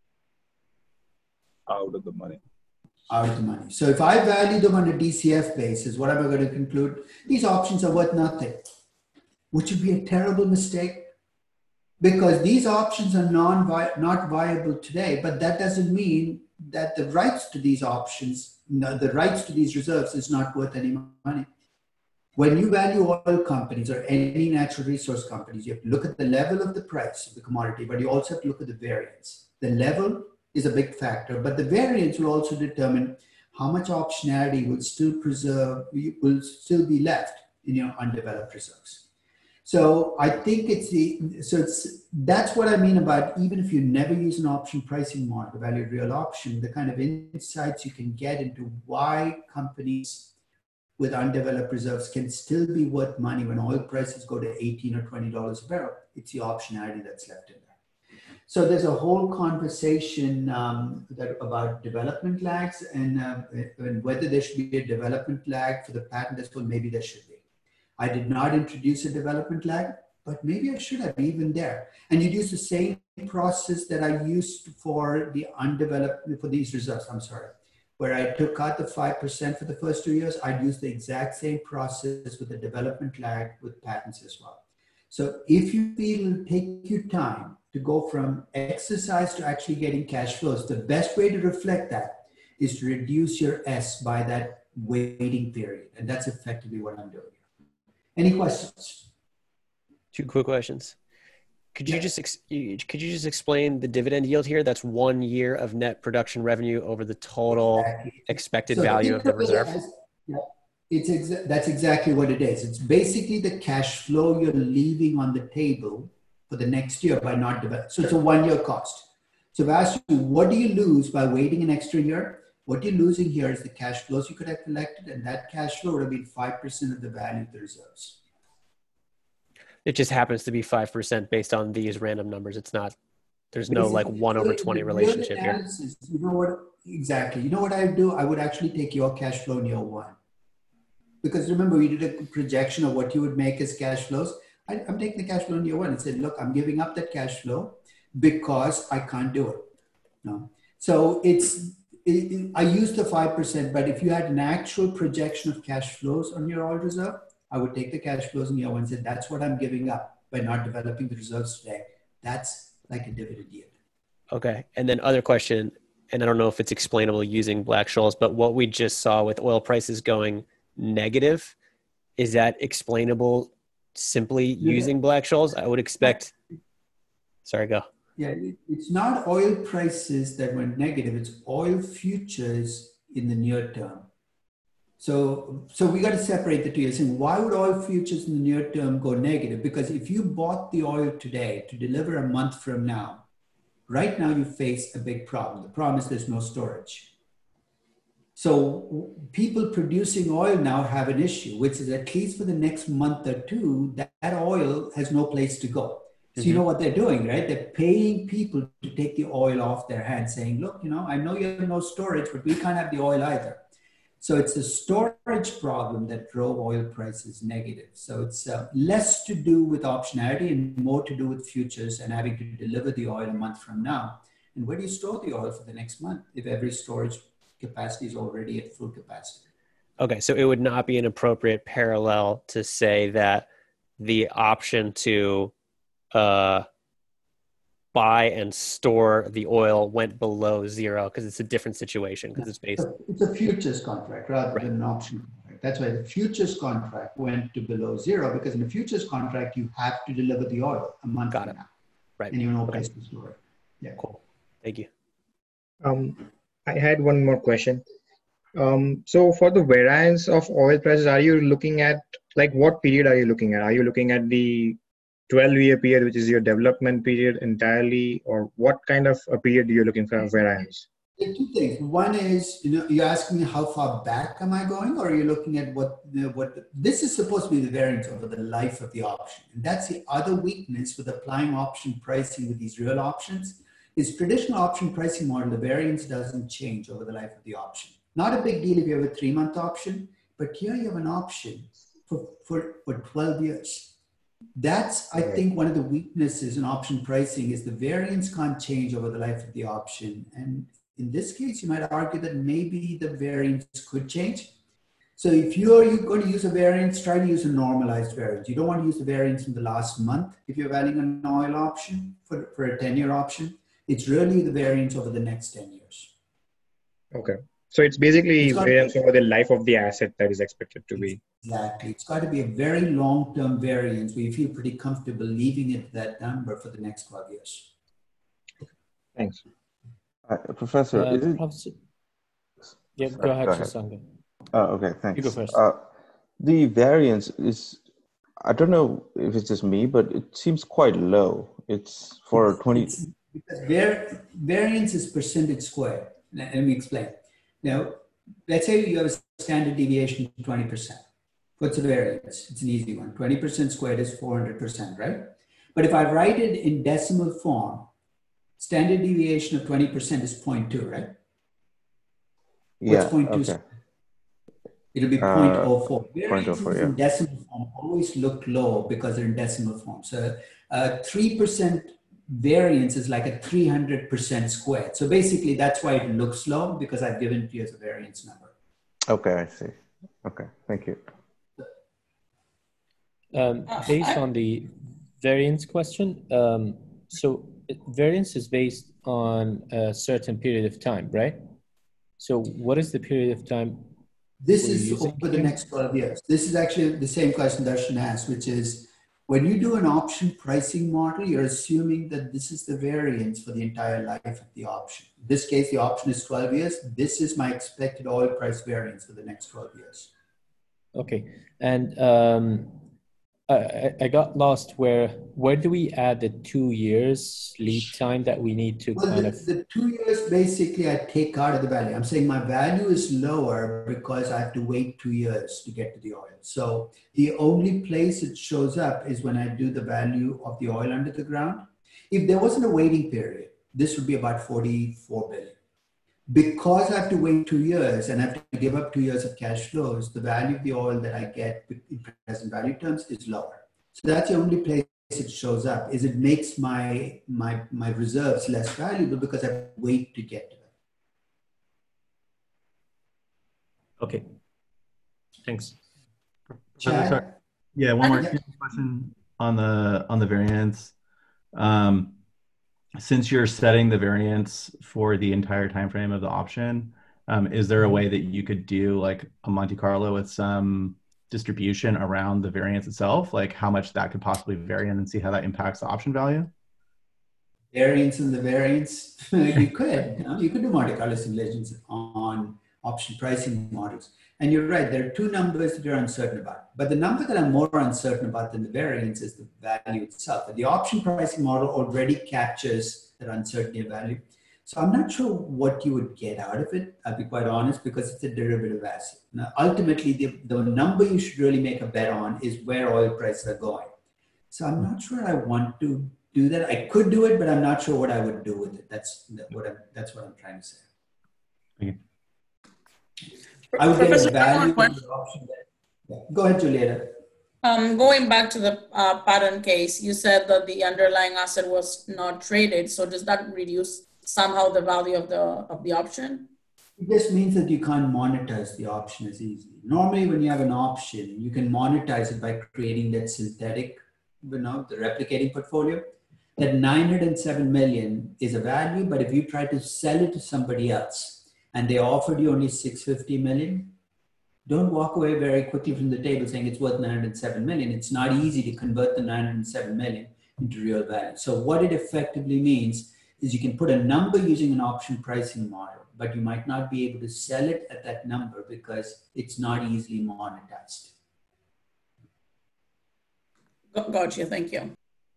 Speaker 8: Out of the money.
Speaker 1: Out of the money. So if I value them on a D C F basis, what am I going to conclude? These options are worth nothing, which would be a terrible mistake because these options are non not viable today, but that doesn't mean that the rights to these options, the rights to these reserves is not worth any money. When you value oil companies or any natural resource companies, you have to look at the level of the price of the commodity, but you also have to look at the variance. The level is a big factor, but the variance will also determine how much optionality will still preserve, will still be left in your undeveloped reserves. So I think it's the, so it's, that's what I mean about even if you never use an option pricing model, the value of real option, the kind of insights you can get into why companies with undeveloped reserves can still be worth money when oil prices go to eighteen or twenty dollars a barrel. It's the optionality that's left in there. So there's a whole conversation um, that, about development lags and, uh, and whether there should be a development lag for the patent as well. Maybe there should be. I did not introduce a development lag, but maybe I should have even there. And you'd use the same process that I used for the undeveloped, for these reserves, I'm sorry, where I took out the five percent for the first two years. I'd use the exact same process with the development lag with patents as well. So if you feel it'll take you time to go from exercise to actually getting cash flows, the best way to reflect that is to reduce your S by that waiting period. And that's effectively what I'm doing. Any questions?
Speaker 4: Two quick questions. Could you
Speaker 1: Yeah.
Speaker 4: just ex- you- could you just explain the dividend yield here? That's one year of net production revenue over the total
Speaker 1: Exactly.
Speaker 4: expected
Speaker 1: So
Speaker 4: value
Speaker 1: think
Speaker 4: of the
Speaker 1: of it
Speaker 4: reserve.
Speaker 1: as- yeah, it's exa- that's exactly what it is. It's basically the cash flow you're leaving on the table for the next year by not developing. So it's a one-year cost. So if I ask you, what do you lose by waiting an extra year? What you're losing here is the cash flows you could have collected, and that cash flow would have been five percent of the value of the reserves.
Speaker 4: It just happens to be five percent based on these random numbers. It's not, there's no like
Speaker 1: Basically,
Speaker 4: one over
Speaker 1: the
Speaker 4: twenty
Speaker 1: real
Speaker 4: relationship here.
Speaker 1: analysis, you know what, exactly. You know what I would do? I would actually take your cash flow in year one. Because remember, we did a projection of what you would make as cash flows. I, I'm taking the cash flow in year one and said, look, I'm giving up that cash flow because I can't do it. No. So it's, it, it, I used the five percent, but if you had an actual projection of cash flows on your oil reserve, I would take the cash flows in year one and say, that's what I'm giving up by not developing the reserves today. That's like a dividend yield.
Speaker 4: Okay. And then other question, and I don't know if it's explainable using Black-Scholes, but what we just saw with oil prices going negative, is that explainable simply
Speaker 1: Yeah.
Speaker 4: using Black-Scholes? I would expect, sorry, go.
Speaker 1: Yeah, it, it's not oil prices that went negative, it's oil futures in the near term. So, so we got to separate the two. You're saying, why would oil futures in the near term go negative? Because if you bought the oil today to deliver a month from now, right now you face a big problem. The problem is there's no storage. So people producing oil now have an issue, which is at least for the next month or two, that, that oil has no place to go. So mm-hmm. you know what they're doing, right? They're paying people to take the oil off their hands, saying, look, you know, I know you have no storage, but we can't have the oil either. So it's a storage problem that drove oil prices negative. So it's uh, less to do with optionality and more to do with futures and having to deliver the oil a month from now. And where do you store the oil for the next month if every storage capacity is already at full capacity?
Speaker 4: Okay, so it would not be an appropriate parallel to say that the option to uh, buy and store the oil went below zero because it's a different situation because it's based.
Speaker 1: It's a futures contract rather right. than an option contract. That's why the futures contract went to below zero, because in a futures contract you have to deliver the oil a month
Speaker 4: Got
Speaker 1: from
Speaker 4: it.
Speaker 1: now,
Speaker 4: right?
Speaker 1: And you know
Speaker 4: okay.
Speaker 1: place to store it. Yeah,
Speaker 4: cool. Thank you.
Speaker 2: Um, I had one more question. Um, so for the variance of oil prices, are you looking at, like, what period are you looking at? Are you looking at the twelve year period, which is your development period entirely, or what kind of a period are you looking for variance?
Speaker 1: There are two things. One is, you know, you're asking me how far back am I going, or are you looking at what, you know, what, the, this is supposed to be the variance over the life of the option. And that's the other weakness with applying option pricing with these real options, is traditional option pricing model, the variance doesn't change over the life of the option. Not a big deal if you have a three month option, but here you have an option for, for, for twelve years. That's, I think, one of the weaknesses in option pricing is the variance can't change over the life of the option. And in this case, you might argue that maybe the variance could change. So if you're, you're going to use a variance, try to use a normalized variance. You don't want to use the variance in the last month if you're valuing an oil option for, for a ten year option. It's really the variance over the next ten years.
Speaker 2: Okay. So it's basically
Speaker 1: it's
Speaker 2: variance over the life of the asset that is expected to be.
Speaker 1: Exactly. It's got to be a very long-term variance where you feel pretty comfortable leaving it that number for the next twelve years.
Speaker 2: Thanks.
Speaker 6: Uh, Professor,
Speaker 7: uh,
Speaker 6: is it...
Speaker 7: Professor... Yeah, go ahead, Shashank.
Speaker 6: Oh, okay, thanks.
Speaker 7: You go first.
Speaker 6: Uh, the variance is, I don't know if it's just me, but it seems quite low. It's for
Speaker 1: it's,
Speaker 6: twenty...
Speaker 1: It's, because var variance is percentage squared. Let me explain. Now, let's say you have a standard deviation of twenty percent. What's the variance? It's an easy one. twenty percent squared is four hundred percent, right? But if I write it in decimal form, standard deviation of twenty percent is zero point two, right? What's
Speaker 6: Yeah,
Speaker 1: zero point two?
Speaker 6: okay.
Speaker 1: It'll be
Speaker 6: Uh,
Speaker 1: zero point zero four.
Speaker 6: zero point zero four,
Speaker 1: Variances
Speaker 6: yeah.
Speaker 1: in decimal form always look low because they're in decimal form. So uh, three percent variance is like a three hundred percent squared. So basically that's why it looks low, because I've given it to you as a variance number.
Speaker 6: Okay, I see. Okay, thank you.
Speaker 7: Um, based on the variance question, um, so variance is based on a certain period of time, right? So what is the period of time?
Speaker 1: This is over the next twelve years. This is actually the same question Darshan asked, which is, when you do an option pricing model, you're assuming that this is the variance for the entire life of the option. In this case, the option is twelve years. This is my expected oil price variance for the next twelve years.
Speaker 7: Okay. And um, I, I got lost where, where do we add the two years lead time that we need to
Speaker 1: well,
Speaker 7: kind
Speaker 1: the,
Speaker 7: of...
Speaker 1: The two years, basically, I take out of the value. I'm saying my value is lower because I have to wait two years to get to the oil. So the only place it shows up is when I do the value of the oil under the ground. If there wasn't a waiting period, this would be about forty-four billion. Because I have to wait two years and I have to give up two years of cash flows, the value of the oil that I get in present value terms is lower. So that's the only place it shows up, is it makes my, my, my reserves less valuable because I have to wait to get to them.
Speaker 7: Okay, thanks.
Speaker 1: Chad?
Speaker 10: Yeah, one more question on the, on the variance. Um, Since you're setting the variance for the entire time frame of the option, um, is there a way that you could do like a Monte Carlo with some distribution around the variance itself, like how much that could possibly vary, and then see how that impacts the option value?
Speaker 1: Variance and the variance, you could. You know, you could do Monte Carlo simulations on option pricing models. And you're right, there are two numbers that you're uncertain about. But the number that I'm more uncertain about than the variance is the value itself. The option pricing model already captures that uncertainty of value. So I'm not sure what you would get out of it, I'll be quite honest, because it's a derivative asset. Now, ultimately, the, the number you should really make a bet on is where oil prices are going. So I'm not sure I want to do that. I could do it, but I'm not sure what I would do with it. That's what I'm, that's what I'm trying to say.
Speaker 10: Okay.
Speaker 1: I would
Speaker 5: Professor,
Speaker 1: get a value from the option there. Yeah. Go ahead, Julieta.
Speaker 5: Um, going back to the uh, pattern case, you said that the underlying asset was not traded. So does that reduce somehow the value of the of the option?
Speaker 1: It just means that you can't monetize the option as easily. Normally, when you have an option, you can monetize it by creating that synthetic, you know, the replicating portfolio. That nine hundred seven million is a value, but if you try to sell it to somebody else and they offered you only six hundred fifty million, don't walk away very quickly from the table saying it's worth nine hundred seven million. It's not easy to convert the nine hundred seven million into real value. So what it effectively means is you can put a number using an option pricing model, but you might not be able to sell it at that number because it's not easily monetized.
Speaker 5: Gotcha, thank you.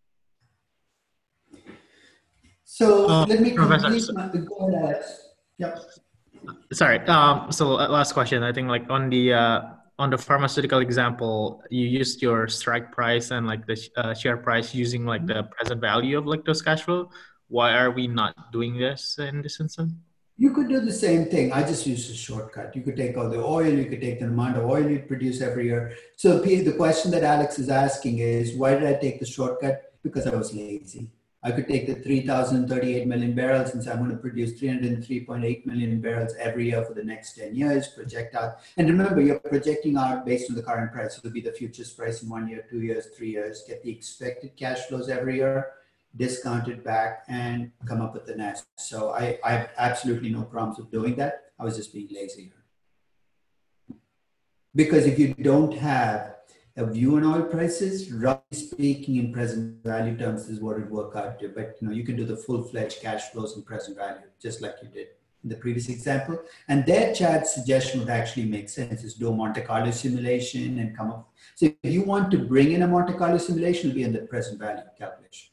Speaker 1: So
Speaker 11: uh,
Speaker 1: let me
Speaker 11: Professor,
Speaker 1: complete my, go ahead, Alex. Yep.
Speaker 11: Sorry. Um, so last question. I think like on the uh, on the pharmaceutical example, you used your strike price and like the uh, share price using like the present value of like those cash flow. Why are we not doing this in this instance?
Speaker 1: You could do the same thing. I just used a shortcut. You could take all the oil, you could take the amount of oil you produce every year. So the question that Alex is asking is, why did I take the shortcut? Because I was lazy. I could take the three thousand thirty-eight million barrels and say I'm going to produce three hundred three point eight million barrels every year for the next ten years, project out. And remember, you're projecting out based on the current price. It'll be the futures price in one year, two years, three years, get the expected cash flows every year, discount it back and come up with the net. So I, I have absolutely no problems with doing that. I was just being lazy here. Because if you don't have a view on oil prices, roughly speaking, in present value terms, this is what it would work out to. But you know, you can do the full-fledged cash flows in present value, just like you did in the previous example. And there, Chad's suggestion would actually make sense: is do a Monte Carlo simulation and come up. So if you want to bring in a Monte Carlo simulation, it'll be in the present value calculation.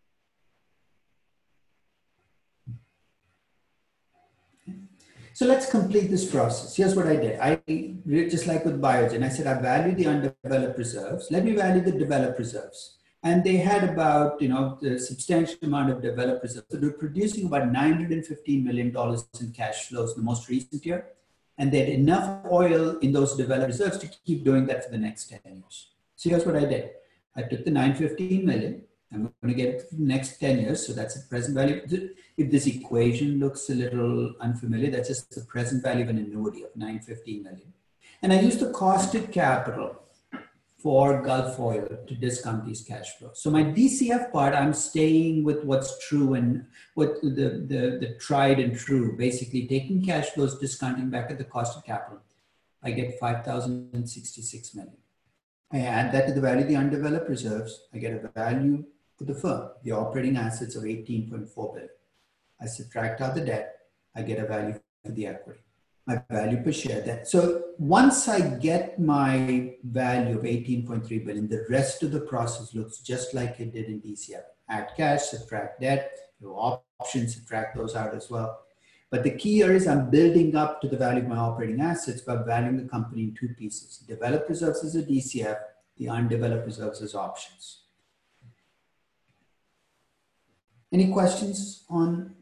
Speaker 1: So let's complete this process. Here's what I did. I, just like with Biogen, I said, I value the undeveloped reserves. Let me value the developed reserves. And they had about, you know, the substantial amount of developed reserves. So they're producing about nine hundred fifteen million dollars in cash flows in the most recent year. And they had enough oil in those developed reserves to keep doing that for the next ten years. So here's what I did. I took the nine hundred fifteen million. I'm going to get it for the next ten years. So that's the present value. If this equation looks a little unfamiliar, that's just the present value of an annuity of nine hundred fifteen million. And I used the costed capital for Gulf Oil to discount these cash flows. So my D C F part, I'm staying with what's true and what the, the, the tried and true, basically taking cash flows, discounting back at the cost of capital. I get five thousand sixty-six million. I add that to the value of the undeveloped reserves. I get a value for the firm, the operating assets of eighteen point four billion. I subtract out the debt, I get a value for the equity. My value per share. That. So once I get my value of eighteen point three billion, the rest of the process looks just like it did in D C F. Add cash, subtract debt, your options, subtract those out as well. But the key here is I'm building up to the value of my operating assets by valuing the company in two pieces. Developed reserves as a D C F, the undeveloped reserves as options. Any questions on?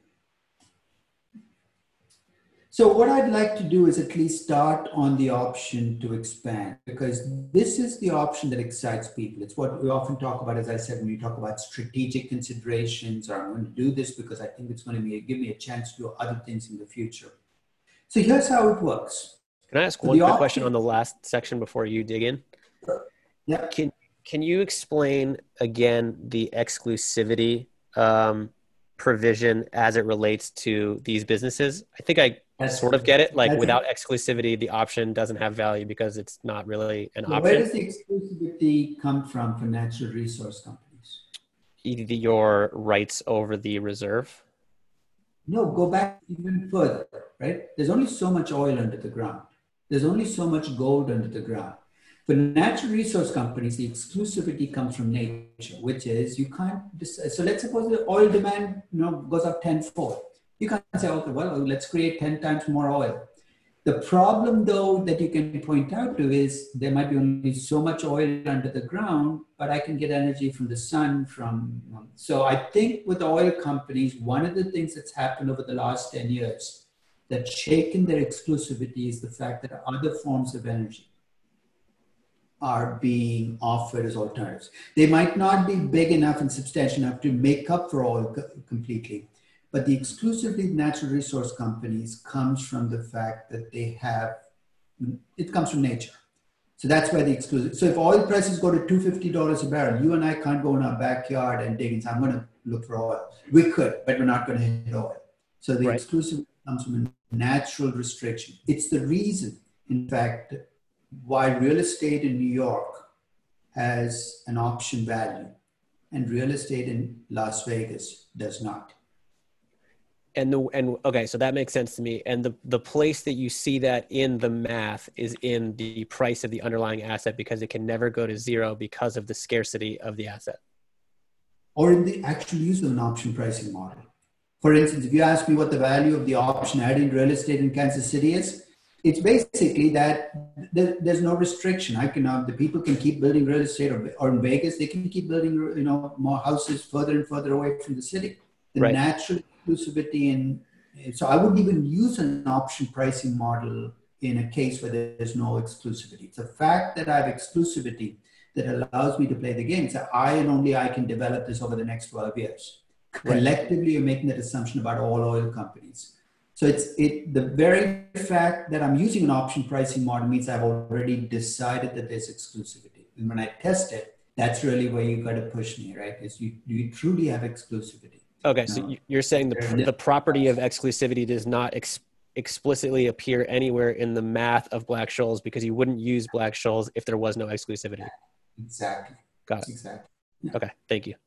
Speaker 1: So what I'd like to do is at least start on the option to expand, because this is the option that excites people. It's what we often talk about, as I said, when we talk about strategic considerations, or I'm going to do this because I think it's going to be, give me a chance to do other things in the future. So here's how it works.
Speaker 4: Can I ask
Speaker 1: So
Speaker 4: one quick
Speaker 1: option,
Speaker 4: question on the last section before you dig in?
Speaker 1: Yeah.
Speaker 4: Can, can you explain again the exclusivity um, provision as it relates to these businesses? I think I That's sort of get it. Like without it. exclusivity, the option doesn't have value because it's not really an
Speaker 1: so
Speaker 4: option.
Speaker 1: Where does the exclusivity come from for natural resource companies?
Speaker 4: Your rights over the reserve?
Speaker 1: No, go back even further, right? There's only so much oil under the ground. There's only so much gold under the ground. For natural resource companies, the exclusivity comes from nature, which is you can't, so let's suppose the oil demand you know, goes up tenfold. You can't say, okay, well, let's create ten times more oil. The problem, though, that you can point out to is there might be only so much oil under the ground, but I can get energy from the sun. From So I think with oil companies, one of the things that's happened over the last ten years that's shaken their exclusivity is the fact that other forms of energy are being offered as alternatives. They might not be big enough and substantial enough to make up for oil completely, but the exclusivity of natural resource companies comes from the fact that they have, it comes from nature. So that's where the exclusive, so if oil prices go to two hundred fifty dollars a barrel, you and I can't go in our backyard and dig and say, I'm gonna look for oil. We could, but we're not gonna hit oil. So the right. exclusive comes from a natural restriction. It's the reason, in fact, why real estate in New York has an option value and real estate in Las Vegas does not.
Speaker 4: And the and okay, so that makes sense to me. And the the place that you see that in the math is in the price of the underlying asset because it can never go to zero because of the scarcity of the asset.
Speaker 1: Or in the actual use of an option pricing model. For instance, if you ask me what the value of the option added in real estate in Kansas City is, it's basically that there's no restriction. I can, uh, the people can keep building real estate, or, or in Vegas, they can keep building, you know, more houses further and further away from the city. The right. natural exclusivity in, so I wouldn't even use an option pricing model in a case where there's no exclusivity. It's a fact that I have exclusivity that allows me to play the game. So I and only I can develop this over the next twelve years. Right. Collectively, you're making that assumption about all oil companies. So it's it the very fact that I'm using an option pricing model means I've already decided that there's exclusivity. And when I test it, that's really where you got to push me, right? Is you you truly have exclusivity.
Speaker 4: Okay, no. So you're saying the the property of exclusivity does not ex explicitly appear anywhere in the math of Black-Scholes because you wouldn't use Black-Scholes if there was no exclusivity.
Speaker 1: Exactly.
Speaker 4: Got it.
Speaker 1: Exactly.
Speaker 4: Yeah. Okay, thank you.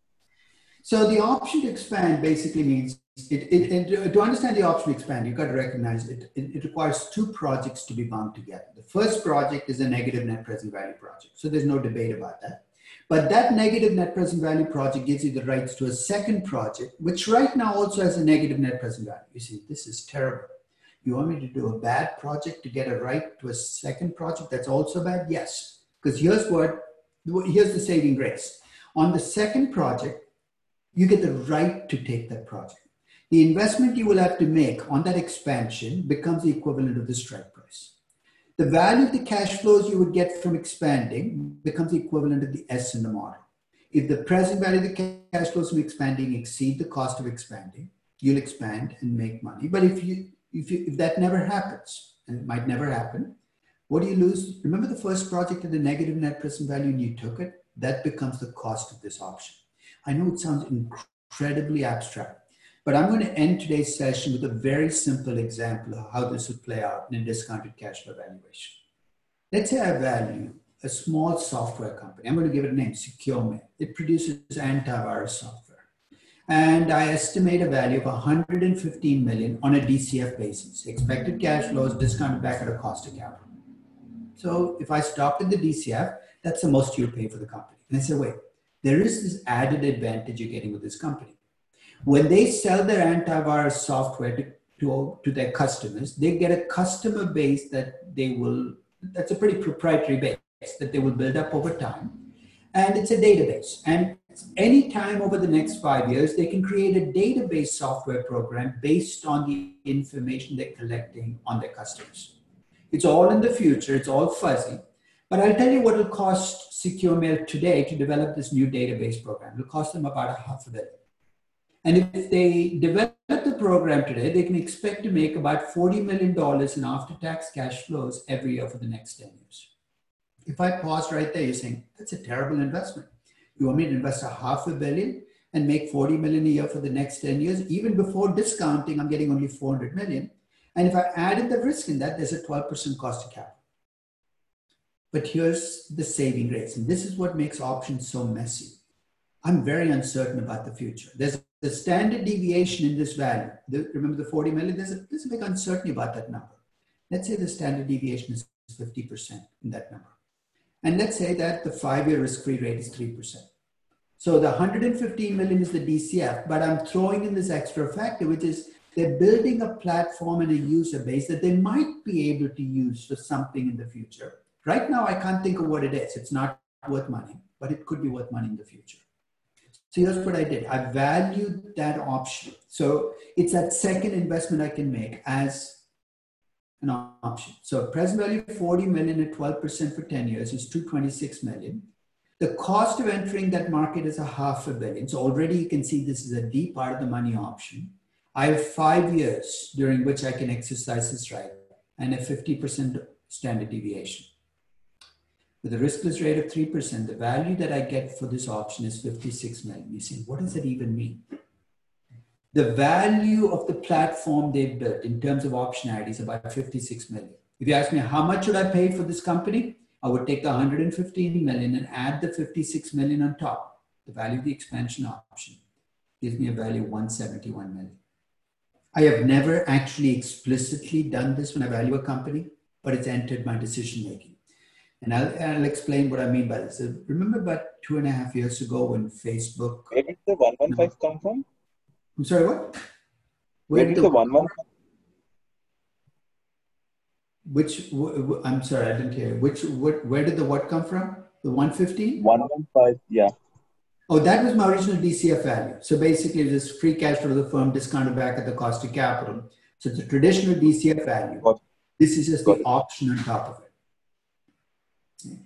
Speaker 1: So the option to expand basically means, it, it, and to understand the option to expand, you've got to recognize it, it, it requires two projects to be bound together. The first project is a negative net present value project. So there's no debate about that. But that negative net present value project gives you the rights to a second project, which right now also has a negative net present value. You see, this is terrible. You want me to do a bad project to get a right to a second project that's also bad? Yes, because here's what, here's the saving grace. On the second project, you get the right to take that project. The investment you will have to make on that expansion becomes the equivalent of the strike price. The value of the cash flows you would get from expanding becomes the equivalent of the S in the model. If the present value of the cash flows from expanding exceed the cost of expanding, you'll expand and make money. But if, you, if, you, if that never happens, and it might never happen, what do you lose? Remember the first project at the negative net present value and you took it? That becomes the cost of this option. I know it sounds incredibly abstract, but I'm going to end today's session with a very simple example of how this would play out in a discounted cash flow valuation. Let's say I value a small software company. I'm going to give it a name, SecureMail. It produces antivirus software. And I estimate a value of one hundred fifteen million on a D C F basis. Expected cash flows discounted back at a cost of capital. So if I stopped at the D C F, that's the most you'll pay for the company. And I say, wait, there is this added advantage you're getting with this company. When they sell their antivirus software to, to, to their customers, they get a customer base that they will, that's a pretty proprietary base that they will build up over time. And it's a database. And any time over the next five years, they can create a database software program based on the information they're collecting on their customers. It's all in the future, it's all fuzzy. But I'll tell you what it'll cost SecureMail today to develop this new database program. It'll cost them about a half a billion. And if they develop the program today, they can expect to make about forty million dollars in after-tax cash flows every year for the next ten years. If I pause right there, you're saying, that's a terrible investment. You want me to invest a half a billion and make forty million a year for the next ten years? Even before discounting, I'm getting only four hundred million. And if I added the risk in that, there's a twelve percent cost of capital. But here's the saving grace, and this is what makes options so messy. I'm very uncertain about the future. There's a standard deviation in this value. The, remember the forty million? There's a, there's a big uncertainty about that number. Let's say the standard deviation is fifty percent in that number. And let's say that the five-year risk-free rate is three percent. So the one hundred fifteen million is the D C F, but I'm throwing in this extra factor, which is they're building a platform and a user base that they might be able to use for something in the future. Right now, I can't think of what it is. It's not worth money, but it could be worth money in the future. So here's what I did. I valued that option. So it's that second investment I can make as an option. So present value forty million at twelve percent for ten years is two hundred twenty-six million. The cost of entering that market is a half a billion. So already you can see this is a D part of the money option. I have five years during which I can exercise this right and a fifty percent standard deviation. With a riskless rate of three percent, the value that I get for this option is fifty-six million. You see, what does that even mean? The value of the platform they've built in terms of optionality is about fifty-six million. If you ask me, how much should I pay for this company? I would take the one hundred fifteen million and add the fifty-six million on top. The value of the expansion option gives me a value of one hundred seventy-one million. I have never actually explicitly done this when I value a company, but it's entered my decision making. And I'll, I'll explain what I mean by this. So remember about two and a half years ago when Facebook...
Speaker 6: Where did the one one five come from?
Speaker 1: I'm sorry, what?
Speaker 6: Where, Where did the, the one one five?
Speaker 1: Which, w w I'm sorry, I didn't hear. Which, what, where did the what come from? The one fifteen?
Speaker 6: one one five, yeah.
Speaker 1: Oh, that was my original D C F value. So basically, this free cash flow of the firm discounted back at the cost of capital. So it's a traditional D C F value.
Speaker 6: Got
Speaker 1: this is just
Speaker 6: Got
Speaker 1: the it. option on top of it. Yeah.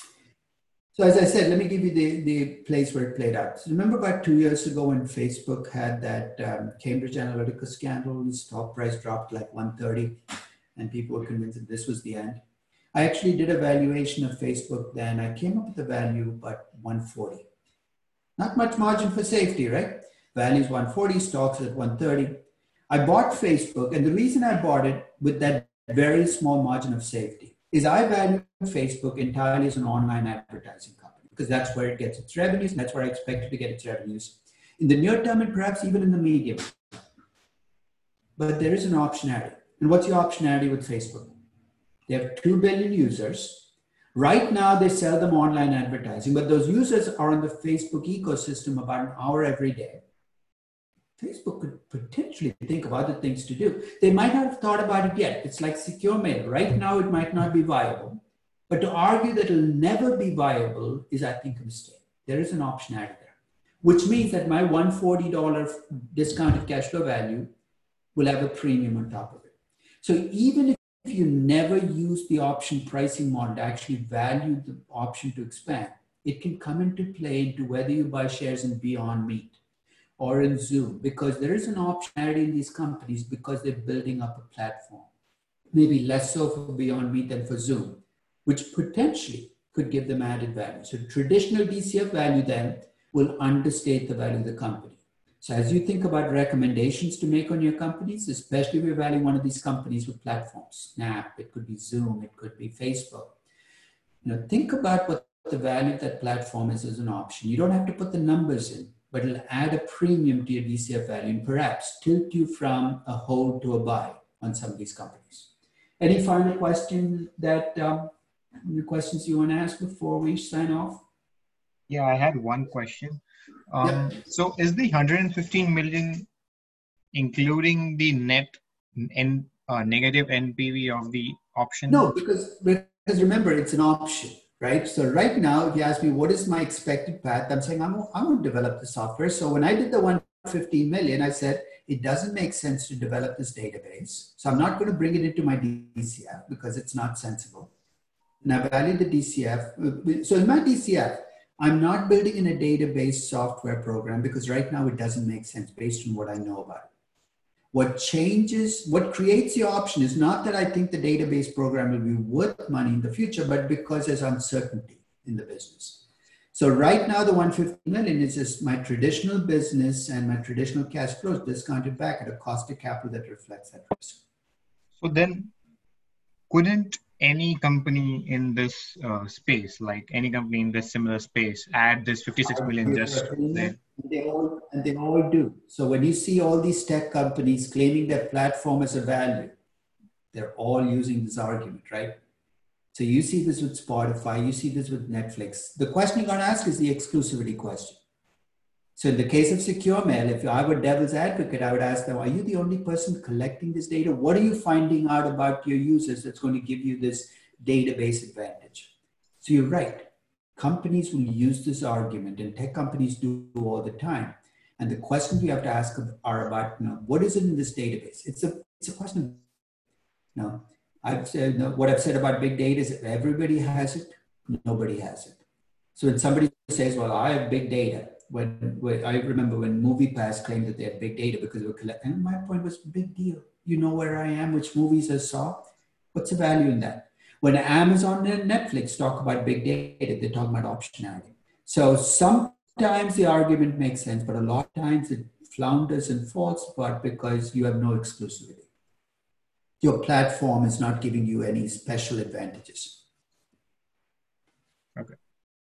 Speaker 1: So as I said, let me give you the, the place where it played out. So remember about two years ago when Facebook had that um, Cambridge Analytica scandal, the stock price dropped like one thirty and people were convinced that this was the end. I actually did a valuation of Facebook then. I came up with a value about one forty. Not much margin for safety, right? Value's one forty, stocks at one thirty. I bought Facebook, and the reason I bought it with that very small margin of safety is I value Facebook entirely as an online advertising company because that's where it gets its revenues, and that's where I expect it to get its revenues in the near term and perhaps even in the medium. But there is an optionality. And what's the optionality with Facebook? They have two billion users. Right now, they sell them online advertising, but those users are on the Facebook ecosystem about an hour every day. Facebook could potentially think of other things to do. They might not have thought about it yet. It's like secure mail. Right now, it might not be viable. But to argue that it'll never be viable is, I think, a mistake. There is an optionality there, which means that my one hundred forty dollars discounted cash flow value will have a premium on top of it. So even if If you never use the option pricing model to actually value the option to expand, it can come into play into whether you buy shares in Beyond Meat or in Zoom, because there is an optionality in these companies because they're building up a platform. Maybe less so for Beyond Meat than for Zoom, which potentially could give them added value. So traditional D C F value then will understate the value of the company. So as you think about recommendations to make on your companies, especially if you're valuing one of these companies with platforms, Snap, it could be Zoom, it could be Facebook. You know, think about what the value of that platform is as an option. You don't have to put the numbers in, but it'll add a premium to your D C F value and perhaps tilt you from a hold to a buy on some of these companies. Any final question that, um, any questions you want to ask before we sign off?
Speaker 2: Yeah, I had one question. Um,
Speaker 1: Yeah.
Speaker 2: So is the one hundred fifteen million including the net and uh, negative N P V of the option?
Speaker 1: No, because, because remember, it's an option, right? So right now, if you ask me, what is my expected path? I'm saying, I'm, I'm going to develop the software. So when I did the one hundred fifteen million, I said, it doesn't make sense to develop this database. So I'm not going to bring it into my D C F because it's not sensible. And I value the D C F. So in my D C F, I'm not building in a database software program because right now it doesn't make sense based on what I know about it. What changes, what creates the option is not that I think the database program will be worth money in the future, but because there's uncertainty in the business. So right now the one hundred fifty million is just my traditional business and my traditional cash flows discounted back at a cost of capital that reflects that risk.
Speaker 2: So then couldn't any company in this uh, space, like any company in this similar space, add this fifty-six million just there?
Speaker 1: They all, and they all do. So when you see all these tech companies claiming their platform as a value, They're all using this argument, right? So you see this with Spotify, you see this with Netflix. The question you're going to ask is the exclusivity question. So in the case of secure mail, if I were devil's advocate, I would ask them, are you the only person collecting this data? What are you finding out about your users that's going to give you this database advantage? So you're right. Companies will use this argument, and tech companies do all the time. And the questions we have to ask are about, you know, what is it in this database? It's a, it's a question of, you know, I've said, what I've said about big data is if everybody has it, nobody has it. So when somebody says, well, I have big data, when, when I remember when MoviePass claimed that they had big data because they were collecting, and my point was, big deal. You know where I am, which movies I saw. What's the value in that? When Amazon and Netflix talk about big data, they talk about optionality. So sometimes the argument makes sense, but a lot of times it flounders and falls apart because you have no exclusivity. Your platform is not giving you any special advantages.
Speaker 2: Okay.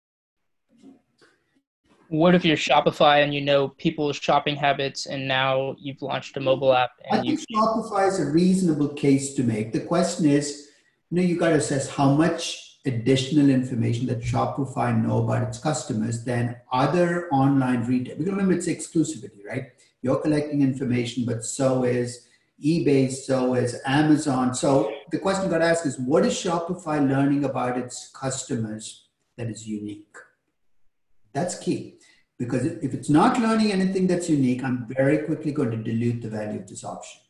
Speaker 12: What if you're Shopify and you know people's shopping habits, and now you've launched a mobile app? And
Speaker 1: I think Shopify is a reasonable case to make. The question is, you know, you got to assess how much additional information that Shopify know about its customers than other online retail. Because remember, it's exclusivity, right? You're collecting information, but so is eBay, so is Amazon. So the question you got to ask is, what is Shopify learning about its customers that is unique? That's key. Because if it's not learning anything that's unique, I'm very quickly going to dilute the value of this option.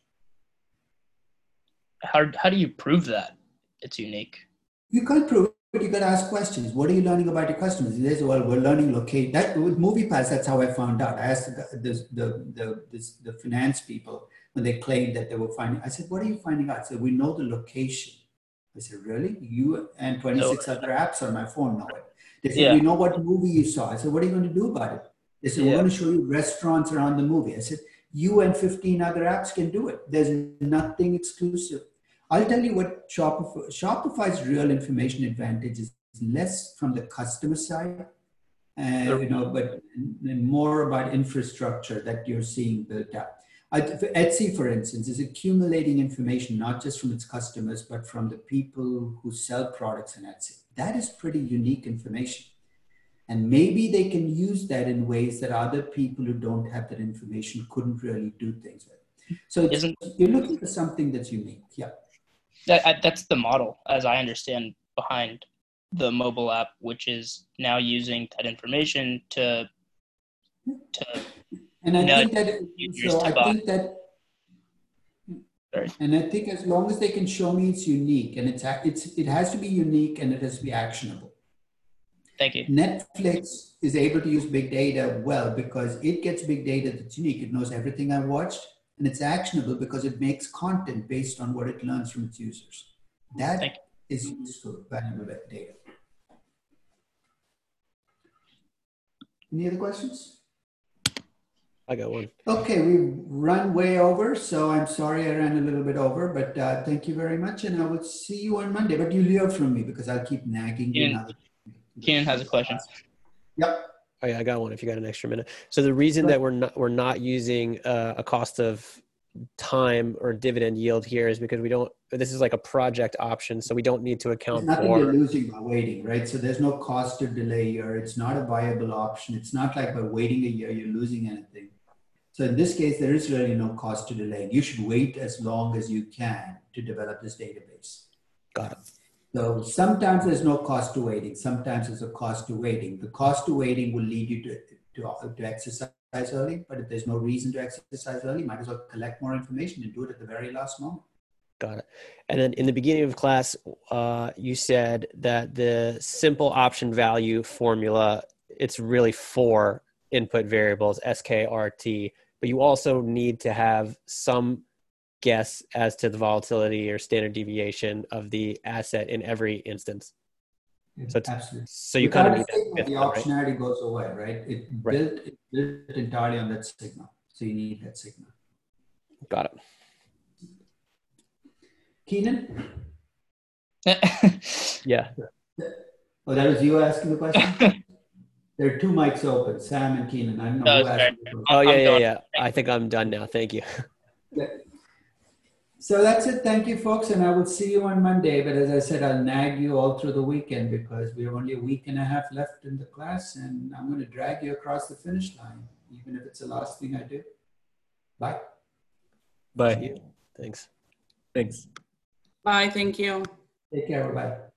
Speaker 12: How, how do you prove that it's unique?
Speaker 1: You can't prove it. You got to ask questions. What are you learning about your customers? There's, well, we're learning locate. That with MoviePass, that's how I found out. I asked the the the the, this, the finance people when they claimed that they were finding. I said, "What are you finding out?" I said, "We know the location." I said, "Really? You and twenty-six no. other apps on my phone know it." They said, yeah. "We know what movie you saw." I said, "What are you going to do about it?" They said, yeah. "We're going to show you restaurants around the movie." I said, "You and fifteen other apps can do it. There's nothing exclusive." I'll tell you what Shopify, Shopify's real information advantage is less from the customer side, uh, you know, but more about infrastructure that you're seeing built up. I, Etsy, for instance, is accumulating information, not just from its customers, but from the people who sell products on Etsy. That is pretty unique information. And maybe they can use that in ways that other people who don't have that information couldn't really do things with. So it's, you're looking for something that's unique. Yeah.
Speaker 12: That, that's the model, as I understand, behind the mobile app, which is now using that information to to.
Speaker 1: And I think that. So I think that.
Speaker 12: Sorry.
Speaker 1: And I think as long as they can show me it's unique, and it's it's it has to be unique and it has to be actionable.
Speaker 12: Thank you.
Speaker 1: Netflix is able to use big data well because it gets big data that's unique. It knows everything I watched. And it's actionable because it makes content based on what it learns from its users. That is useful, valuable data. Any other questions?
Speaker 4: I got one.
Speaker 1: Okay, we've run way over, so I'm sorry I ran a little bit over, but uh, thank you very much, and I will see you on Monday. But you'll hear from me because I'll keep nagging you.
Speaker 12: Keenan, Keenan has a question.
Speaker 1: Yep.
Speaker 4: Oh yeah, I got one if you got an extra minute. So the reason that we're not we're not using uh, a cost of time or dividend yield here is because we don't, this is like a project option, so we don't need to account
Speaker 1: there's nothing
Speaker 4: for.
Speaker 1: You're losing by waiting, right? So there's no cost of delay here. It's not a viable option. It's not like by waiting a year, you're losing anything. So in this case, there is really no cost to delay. You should wait as long as you can to develop this database.
Speaker 4: Got it.
Speaker 1: So sometimes there's no cost to waiting. Sometimes there's a cost to waiting. The cost to waiting will lead you to, to, to exercise early, but if there's no reason to exercise early, might as well collect more information and do it at the very last moment.
Speaker 4: Got it. And then in the beginning of class, uh, you said that the simple option value formula, it's really four input variables, S, K, R, T, but you also need to have some guess as to the volatility or standard deviation of the asset in every instance. So,
Speaker 1: Absolutely.
Speaker 4: So you kind of need
Speaker 1: that. The optionality right? goes away, right? It right. built it built entirely on that signal. So you need that signal.
Speaker 4: Got it.
Speaker 1: Keenan?
Speaker 4: Yeah.
Speaker 1: Oh, that was you asking the question? There are two mics open, Sam and Keenan. I don't know
Speaker 12: no,
Speaker 1: who asked the question.
Speaker 4: Oh, yeah, yeah, yeah. I think I'm done now. Thank you.
Speaker 1: So that's it. Thank you, folks. And I will see you on Monday. But as I said, I'll nag you all through the weekend because we have only a week and a half left in the class. And I'm going to drag you across the finish line, even if it's the last thing I do. Bye.
Speaker 4: Bye. Thanks.
Speaker 7: Thanks.
Speaker 5: Bye. Thank you.
Speaker 1: Take care. Bye.